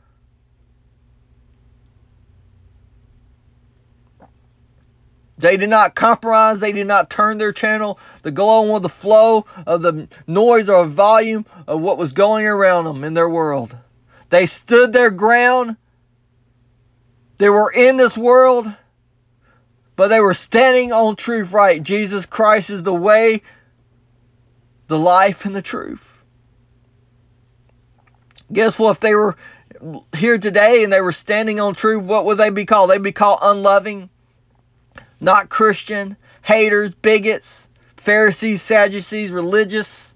They did not compromise. They did not turn their channel to go on with the flow of the noise or volume of what was going around them in their world. They stood their ground. They were in this world, but they were standing on truth, right? Jesus Christ is the way, the life, and the truth. Guess what? If they were here today and they were standing on truth, what would they be called? They'd be called unloving, not Christian, haters, bigots, Pharisees, Sadducees, religious.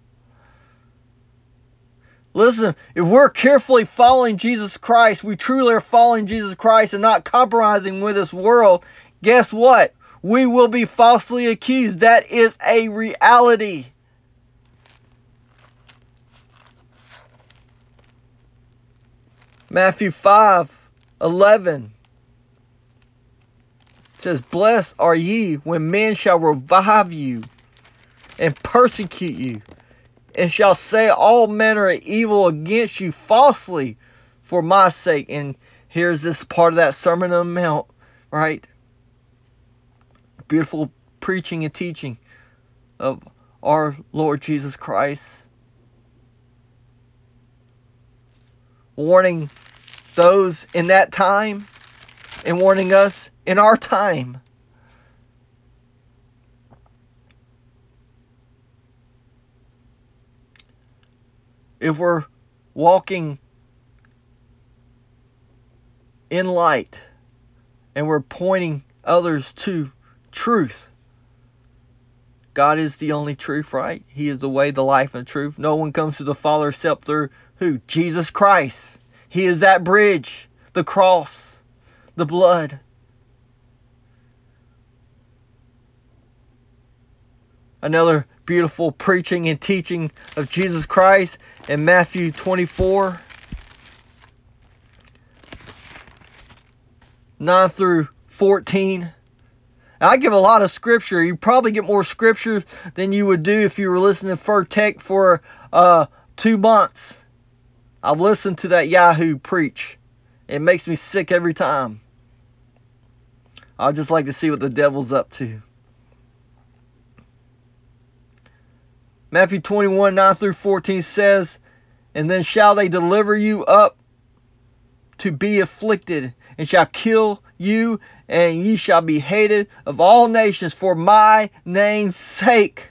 Listen, if we're carefully following Jesus Christ, we truly are following Jesus Christ and not compromising with this world, guess what? We will be falsely accused. That is a reality. Matthew five eleven says, blessed are ye when men shall revive you and persecute you, and shall say all manner of evil against you falsely for my sake. And here's this part of that Sermon on the Mount, right? Beautiful preaching and teaching of our Lord Jesus Christ. Warning those in that time and warning us in our time. If we're walking in light and we're pointing others to truth, God is the only truth, right? He is the way, the life, and the truth. No one comes to the Father except through who? Jesus Christ. He is that bridge, the cross, the blood. Another beautiful preaching and teaching of Jesus Christ in Matthew twenty-four, nine through fourteen. I give a lot of scripture. You probably get more scripture than you would do if you were listening to Furtick for uh, two months. I've listened to that Yahoo preach. It makes me sick every time. I just like to see what the devil's up to. Matthew twenty-one, nine through fourteen says, and then shall they deliver you up to be afflicted, and shall kill you, and ye shall be hated of all nations for my name's sake.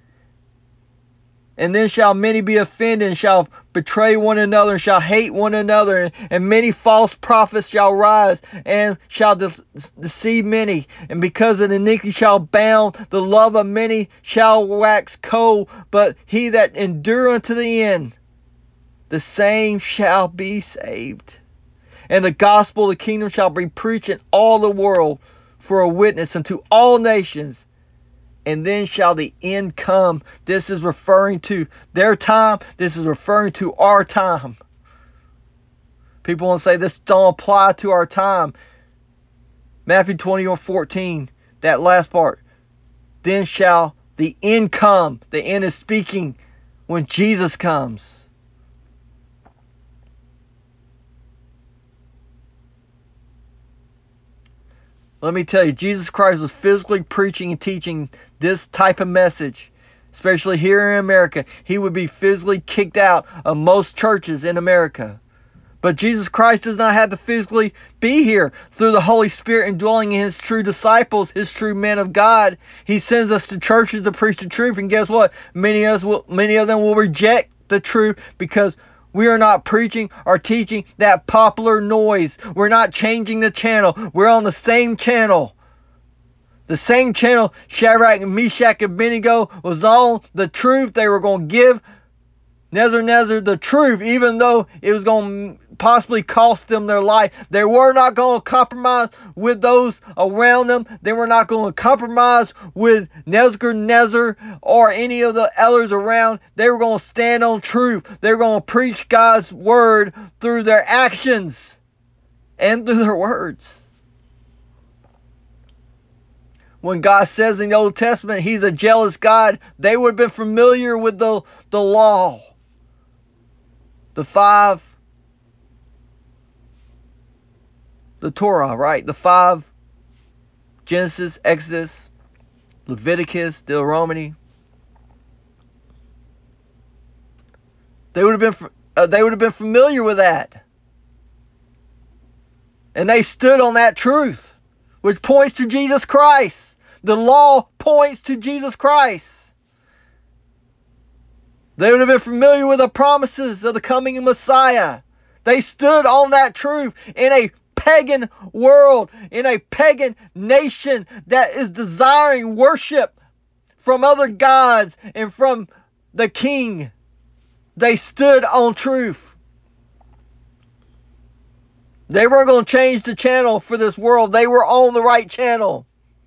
And then shall many be offended, and shall betray one another, and shall hate one another, and, and many false prophets shall rise, and shall de- deceive many. And because of iniquity shall abound, the love of many shall wax cold. But he that endure unto the end, the same shall be saved. And the gospel of the kingdom shall be preached in all the world for a witness unto all nations. And then shall the end come. This is referring to their time. This is referring to our time. People want to say this don't apply to our time. Matthew twenty-one fourteen, that last part. Then shall the end come. The end is speaking when Jesus comes. Let me tell you, Jesus Christ was physically preaching and teaching this type of message, especially here in America. He would be physically kicked out of most churches in America. But Jesus Christ does not have to physically be here. Through the Holy Spirit indwelling in His true disciples, His true men of God, He sends us to churches to preach the truth. And guess what? Many of us will, many of them will reject the truth because we are not preaching or teaching that popular noise. We're not changing the channel. We're on the same channel. The same channel Shadrach, Meshach, and Abednego was on. The truth. They were going to give Nebuchadnezzar the truth, even though it was going to possibly cost them their life. They were not going to compromise with those around them. They were not going to compromise with Nebuchadnezzar or any of the others around. They were going to stand on truth. They were going to preach God's word through their actions and through their words. When God says in the Old Testament He's a jealous God, they would have been familiar with the, the law. The five, the Torah, right? The five, Genesis, Exodus, Leviticus, Deuteronomy. They would have been, uh, they would have been familiar with that. And they stood on that truth, which points to Jesus Christ. The law points to Jesus Christ. They would have been familiar with the promises of the coming Messiah. They stood on that truth in a pagan world, in a pagan nation that is desiring worship from other gods and from the king. They stood on truth. They weren't going to change the channel for this world. They were on the right channel.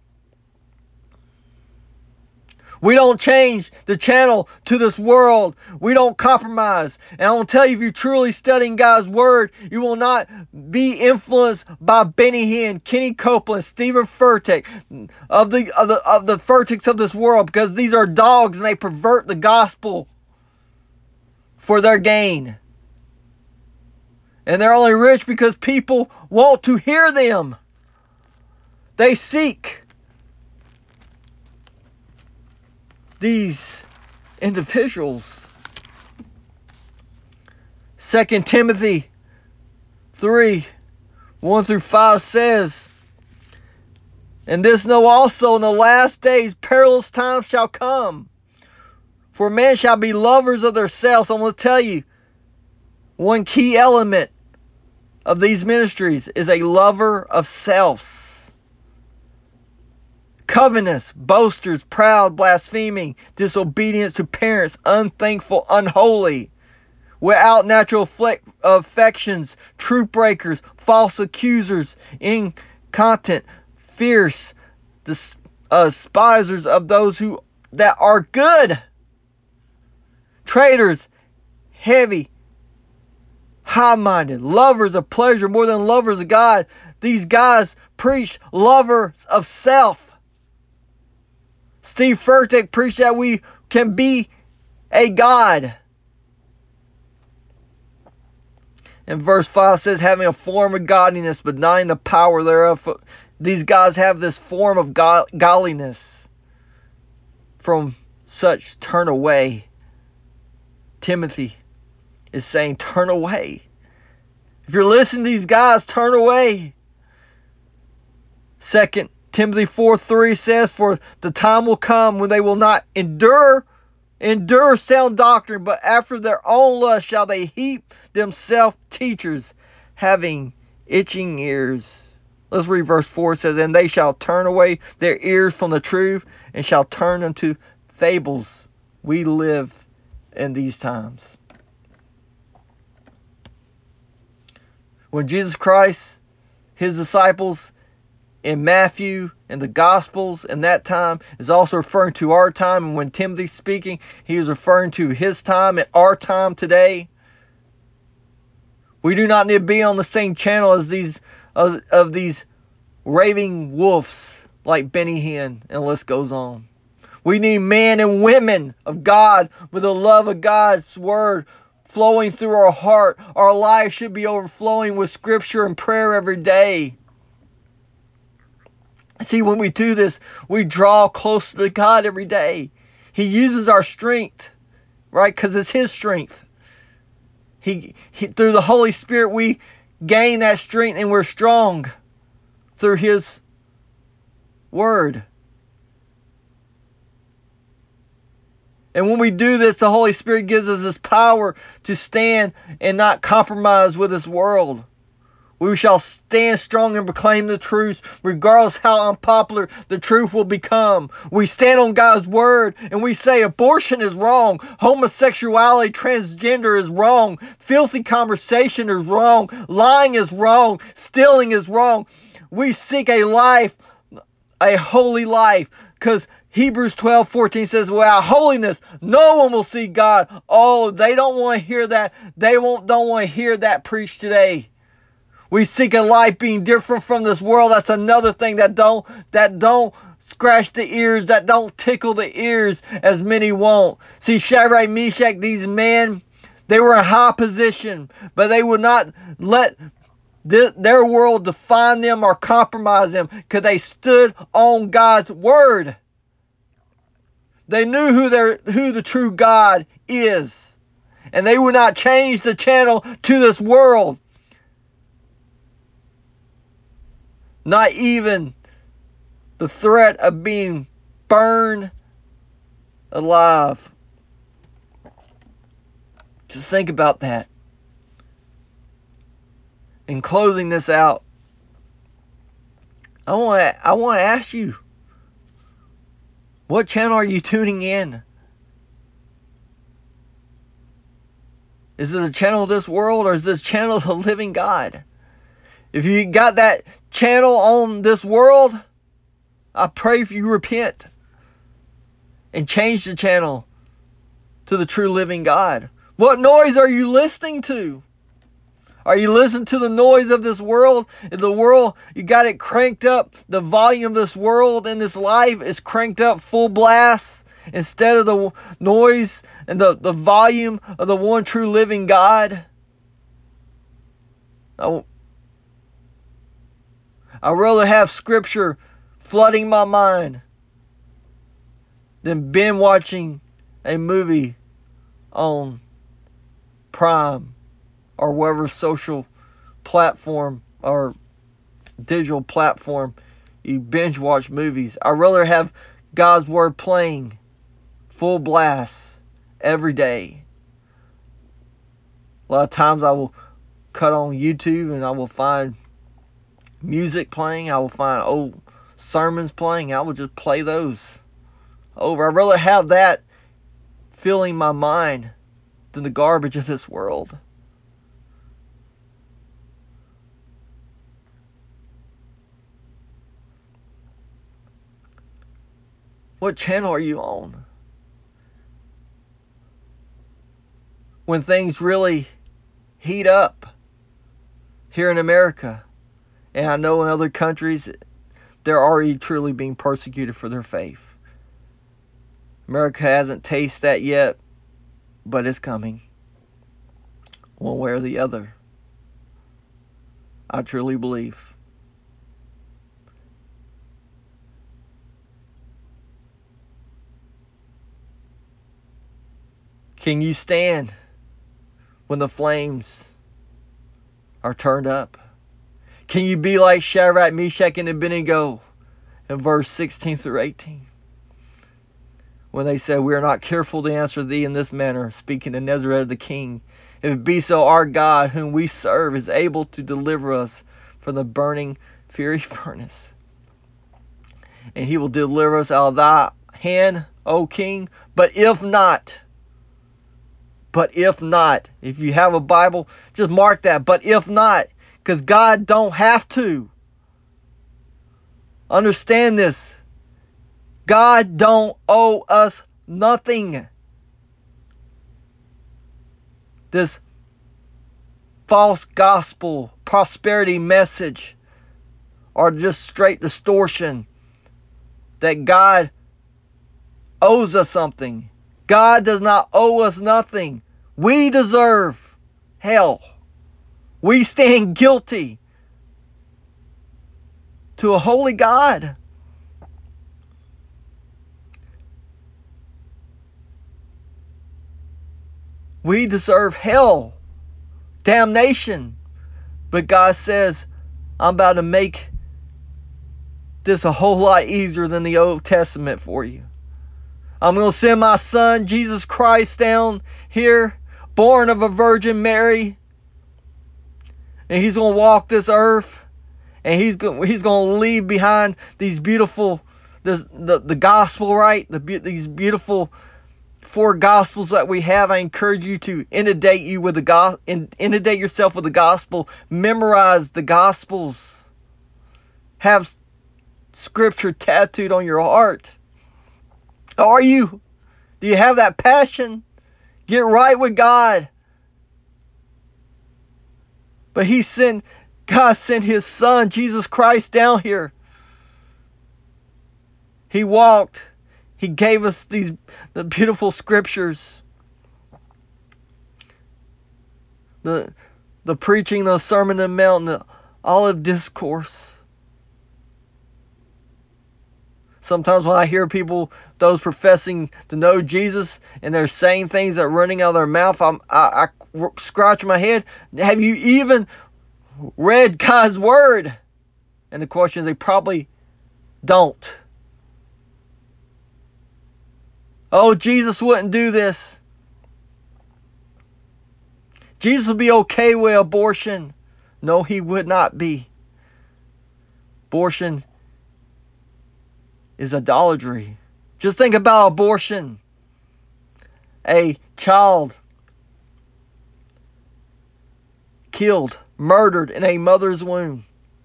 We don't change the channel to this world. We don't compromise. And I will tell you, if you're truly studying God's Word, you will not be influenced by Benny Hinn, Kenny Copeland, Stephen Furtick, of the, of the, of the Furticks of this world, because these are dogs and they pervert the gospel for their gain. And they're only rich because people want to hear them. They seek these individuals. Second Timothy three, one through five says, and this know also, in the last days perilous times shall come. For men shall be lovers of themselves. I'm going to tell you, one key element of these ministries is a lover of selves. Covetous, boasters, proud, blaspheming, disobedience to parents, unthankful, unholy, without natural affections, truth breakers, false accusers, incontinent, fierce, despisers of those who that are good, traitors, heavy, high-minded, lovers of pleasure more than lovers of God. These guys preach lovers of self. Steve Furtick preached that we can be a God. And verse five says, having a form of godliness, but denying the power thereof. These guys have this form of godliness from such, turn away. Timothy is saying, turn away. If you're listening to these guys, turn away. Second Timothy four three says, for the time will come when they will not endure endure sound doctrine, but after their own lust shall they heap themselves teachers, having itching ears. Let's read verse four. It says, and they shall turn away their ears from the truth, and shall turn unto fables. We live in these times. When Jesus Christ, his disciples in Matthew and the Gospels in that time is also referring to our time. And when Timothy's speaking, he is referring to his time and our time today. We do not need to be on the same channel as these of, of these raving wolves like Benny Hinn, and the list goes on. We need men and women of God with the love of God's word flowing through our heart. Our life should be overflowing with scripture and prayer every day. See, when we do this, we draw closer to God every day. He uses our strength, right? Because it's His strength. He, he through the Holy Spirit, we gain that strength and we're strong through His Word. And when we do this, the Holy Spirit gives us this power to stand and not compromise with this world. We shall stand strong and proclaim the truth, regardless how unpopular the truth will become. We stand on God's word and we say abortion is wrong, homosexuality, transgender is wrong, filthy conversation is wrong, lying is wrong, stealing is wrong. We seek a life, a holy life, because Hebrews twelve fourteen says, without holiness, no one will see God. Oh, they don't want to hear that. They won't, don't want to hear that preached today. We seek a life being different from this world. That's another thing that don't that don't scratch the ears, that don't tickle the ears as many want. See, Shadrach, Meshach, these men, they were in high position, but they would not let th- their world define them or compromise them, because they stood on God's word. They knew who their who the true God is, and they would not change the channel to this world. Not even the threat of being burned alive. Just think about that. In closing this out, I want to I want to ask you, what channel are you tuning in? Is it a channel of this world, or is this channel of the living God? If you got that channel on this world, I pray if you repent and change the channel to the true living God. What noise are you listening to? Are you listening to the noise of this world? In the world, you got it cranked up. The volume of this world and this life is cranked up full blast instead of the noise and the, the volume of the one true living God. I, I'd rather have scripture flooding my mind than binge watching a movie on Prime or whatever social platform or digital platform you binge watch movies. I'd rather have God's word playing full blast every day. A lot of times I will cut on YouTube and I will find music playing. I will find old sermons playing. I will just play those over. I'd rather have that filling my mind than the garbage of this world. What channel are you on? When things really heat up here in America, and I know in other countries, they're already truly being persecuted for their faith. America hasn't tasted that yet, but it's coming. One way or the other. I truly believe. Can you stand when the flames are turned up? Can you be like Shadrach, Meshach, and Abednego in verse sixteen through eighteen? When they said, we are not careful to answer thee in this manner, speaking to Nebuchadnezzar the king. If it be so, our God, whom we serve, is able to deliver us from the burning fiery furnace. And he will deliver us out of thy hand, O king. But if not, but if not, if you have a Bible, just mark that. But if not, because God don't have to. Understand this. God don't owe us nothing. This false gospel, prosperity message, or just straight distortion that God owes us something. God does not owe us nothing. We deserve hell. We stand guilty to a holy God. We deserve hell, damnation. But God says, I'm about to make this a whole lot easier than the Old Testament for you. I'm going to send my son, Jesus Christ, down here, born of a Virgin Mary. And he's going to walk this earth. And he's going, he's going to leave behind these beautiful, this, the, the gospel, right? The, these beautiful four gospels that we have. I encourage you to inundate you with the go- inundate yourself with the gospel. Memorize the gospels. Have scripture tattooed on your heart. Are you? Do you have that passion? Get right with God. But he sent, God sent his son, Jesus Christ, down here. He walked. He gave us these the beautiful scriptures. The, the preaching, the Sermon on the Mount, the Olive Discourse. Sometimes when I hear people, those professing to know Jesus, and they're saying things that are running out of their mouth, I'm, I, I scratch my head. Have you even read God's Word? And the question is, they probably don't. Oh, Jesus wouldn't do this. Jesus would be okay with abortion. No, he would not be. Abortion is idolatry. Just think about abortion. A child killed, murdered in a mother's womb.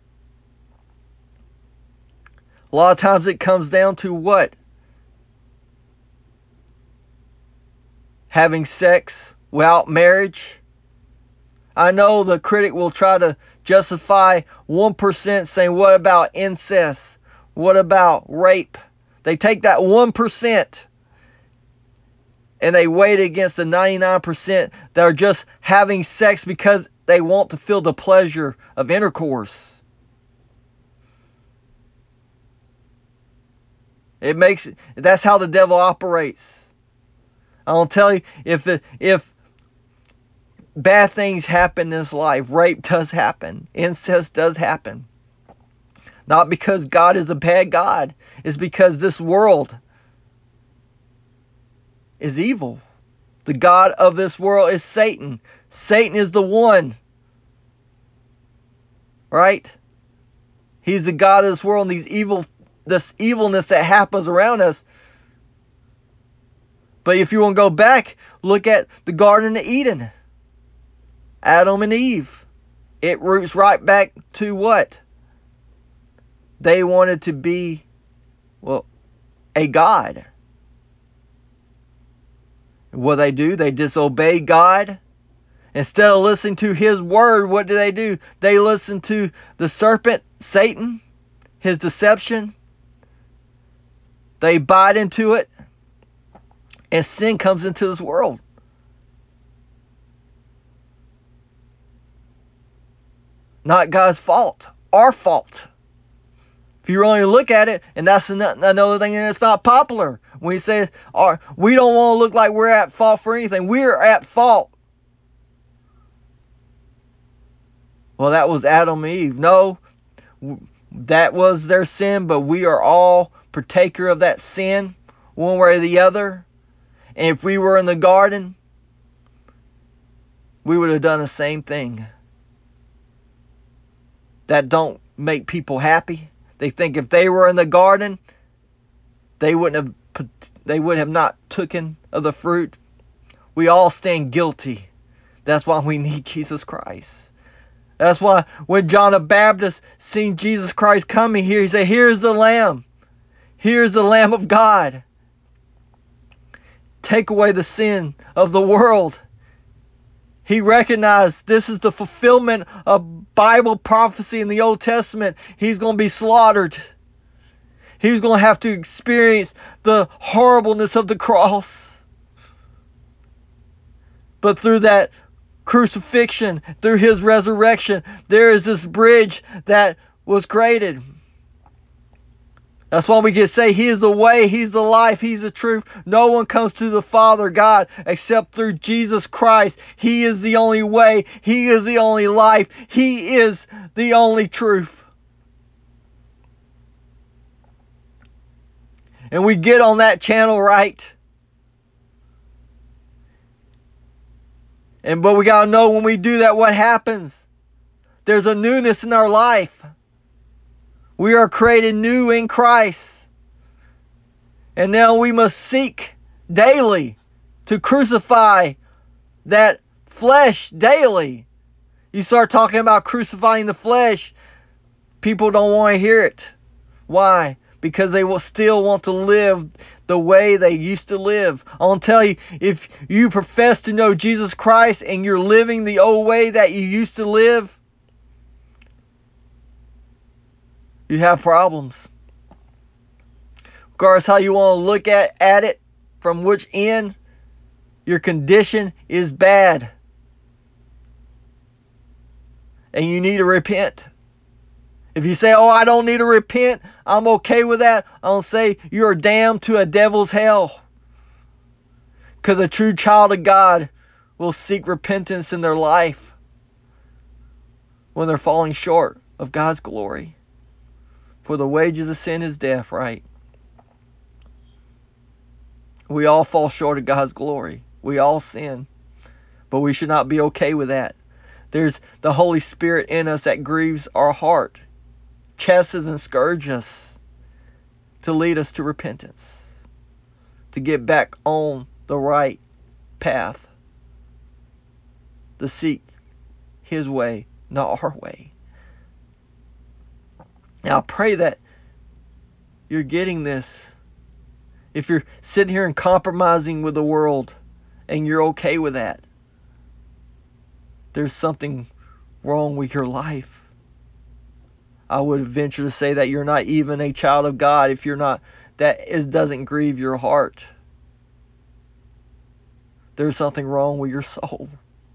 A lot of times it comes down to what? Having sex without marriage. I know the critic will try to justify one percent, saying, what about incest? What about rape? They take that one percent and they weigh it against the ninety-nine percent that are just having sex because they want to feel the pleasure of intercourse. It makes that's how the devil operates. I'll tell you, if it, if bad things happen in this life, rape does happen, incest does happen. Not because God is a bad God, it's because this world is evil. The God of this world is Satan. Satan is the one, right? He's the God of this world, and these evil, this evilness that happens around us. But if you want to go back, look at the Garden of Eden. Adam and Eve. It roots right back to what? They wanted to be, well, a god. What they do? They disobey God. Instead of listening to his word, what do they do? They listen to the serpent, Satan, his deception. They bite into it. And sin comes into this world. Not God's fault. Our fault. If you really look at it, and that's another thing that's not popular. When you say, oh, we don't want to look like we're at fault for anything. We're at fault. Well, that was Adam and Eve. No, that was their sin, but we are all partaker of that sin, one way or the other. And if we were in the garden, we would have done the same thing. That don't make people happy. They think if they were in the garden, they wouldn't have they would have not taken of the fruit. We all stand guilty. That's why we need Jesus Christ. That's why when John the Baptist seen Jesus Christ coming here, he said, "Here's the Lamb. Here's the Lamb of God. Take away the sin of the world." He recognized this is the fulfillment of Bible prophecy in the Old Testament. He's going to be slaughtered. He's going to have to experience the horribleness of the cross. But through that crucifixion, through his resurrection, there is this bridge that was created. That's why we can say he is the way, he's the life, he's the truth. No one comes to the Father God except through Jesus Christ. He is the only way. He is the only life. He is the only truth. And we get on that channel right. And but we got to know when we do that, what happens? There's a newness in our life. We are created new in Christ. And now we must seek daily to crucify that flesh daily. You start talking about crucifying the flesh, people don't want to hear it. Why? Because they will still want to live the way they used to live. I want to tell you, if you profess to know Jesus Christ and you're living the old way that you used to live, you have problems. Regardless how you want to look at, at it, from which end, your condition is bad. And you need to repent. If you say, oh, I don't need to repent, I'm okay with that, I'll say you are damned to a devil's hell. Because a true child of God will seek repentance in their life when they're falling short of God's glory. For the wages of sin is death, right? We all fall short of God's glory. We all sin. But we should not be okay with that. There's the Holy Spirit in us that grieves our heart, chases and scourges us to lead us to repentance, to get back on the right path, to seek His way, not our way. Now I pray that you're getting this. If you're sitting here and compromising with the world and you're okay with that, there's something wrong with your life. I would venture to say that you're not even a child of God if you're not, that is, doesn't grieve your heart. There's something wrong with your soul.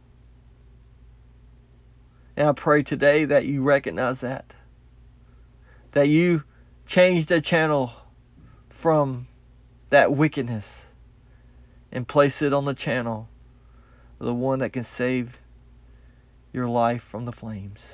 And I pray today that you recognize that. That you change the channel from that wickedness and place it on the channel of the one that can save your life from the flames.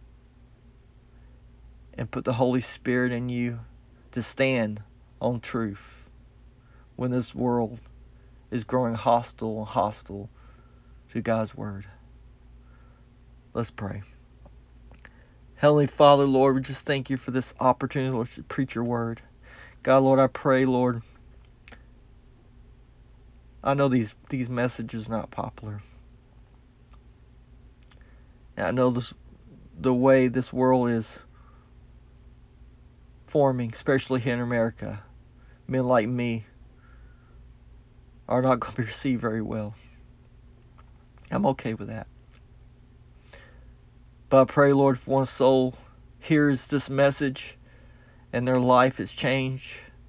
And put the Holy Spirit in you to stand on truth when this world is growing hostile and hostile to God's Word. Let's pray. Heavenly Father, Lord, we just thank you for this opportunity, Lord, to preach your Word. God, Lord, I pray, Lord, I know these, these messages are not popular. And I know this, the way this world is forming, especially here in America. Men like me are not going to be received very well. I'm okay with that. But I pray, Lord, if one soul hears this message and their life is changed,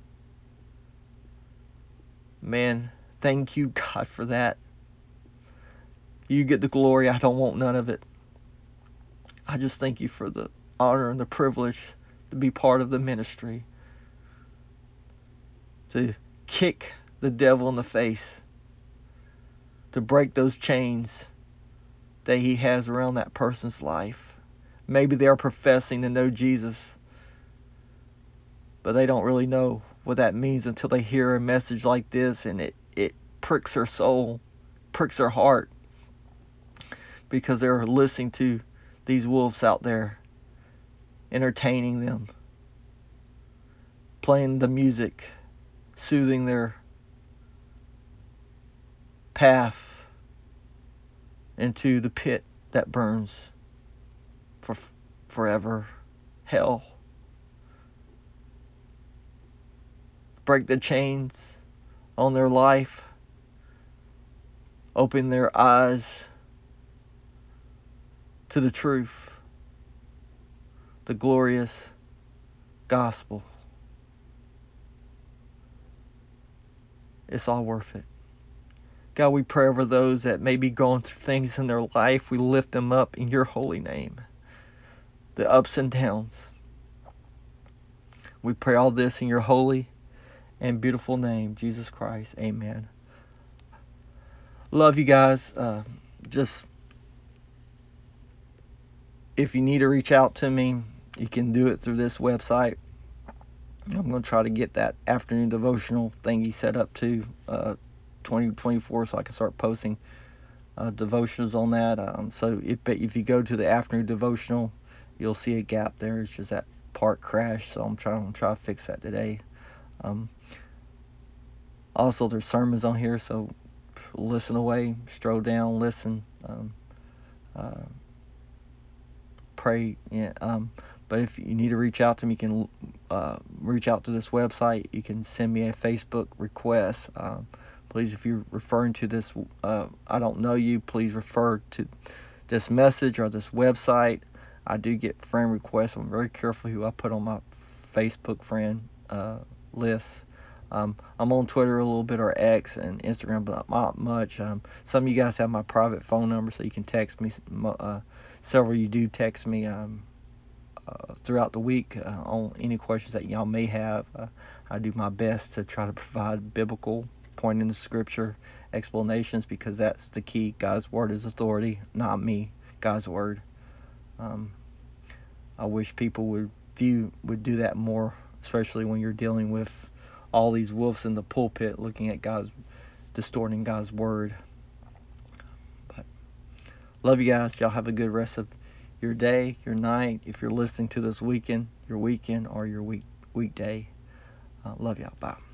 man, thank you, God, for that. You get the glory. I don't want none of it. I just thank you for the honor and the privilege to be part of the ministry, to kick the devil in the face, to break those chains that he has around that person's life. Maybe they're professing to know Jesus, but they don't really know what that means until they hear a message like this, and it, it pricks their soul, pricks their heart, because they're listening to these wolves out there, entertaining them, playing the music, soothing their path into the pit that burns for forever, hell. Break the chains on their life, open their eyes to the truth, the glorious gospel. It's all worth it. God, we pray over those that may be going through things in their life. We lift them up in your holy name. The ups and downs. We pray all this in your holy and beautiful name, Jesus Christ. Amen. Love you guys. Uh, just, if you need to reach out to me, you can do it through this website. I'm going to try to get that afternoon devotional thingy set up too, uh, twenty twenty-four, so I can start posting uh, devotionals on that. Um, so if if you go to the afternoon devotional, you'll see a gap there. It's just that part crashed, so I'm trying to try to fix that today. Um, also, there's sermons on here, so listen away, stroll down, listen, um, uh, pray. Yeah, um, but if you need to reach out to me, you can uh, reach out to this website. You can send me a Facebook request. Um, please, if you're referring to this, uh, I don't know you, please refer to this message or this website. I do get friend requests. I'm very careful who I put on my Facebook friend uh, list. Um, I'm on Twitter a little bit, or X and Instagram, but not much. Um, some of you guys have my private phone number, so you can text me. Uh, several of you do text me um, uh, throughout the week uh, on any questions that y'all may have. Uh, I do my best to try to provide biblical, pointing to scripture explanations, because that's the key. God's word is authority, not me. God's word. Um, I wish people would view would do that more, especially when you're dealing with all these wolves in the pulpit looking at God's, distorting God's word. But love you guys. Y'all have a good rest of your day, your night. If you're listening to this weekend, your weekend or your week weekday. Uh, love y'all. Bye.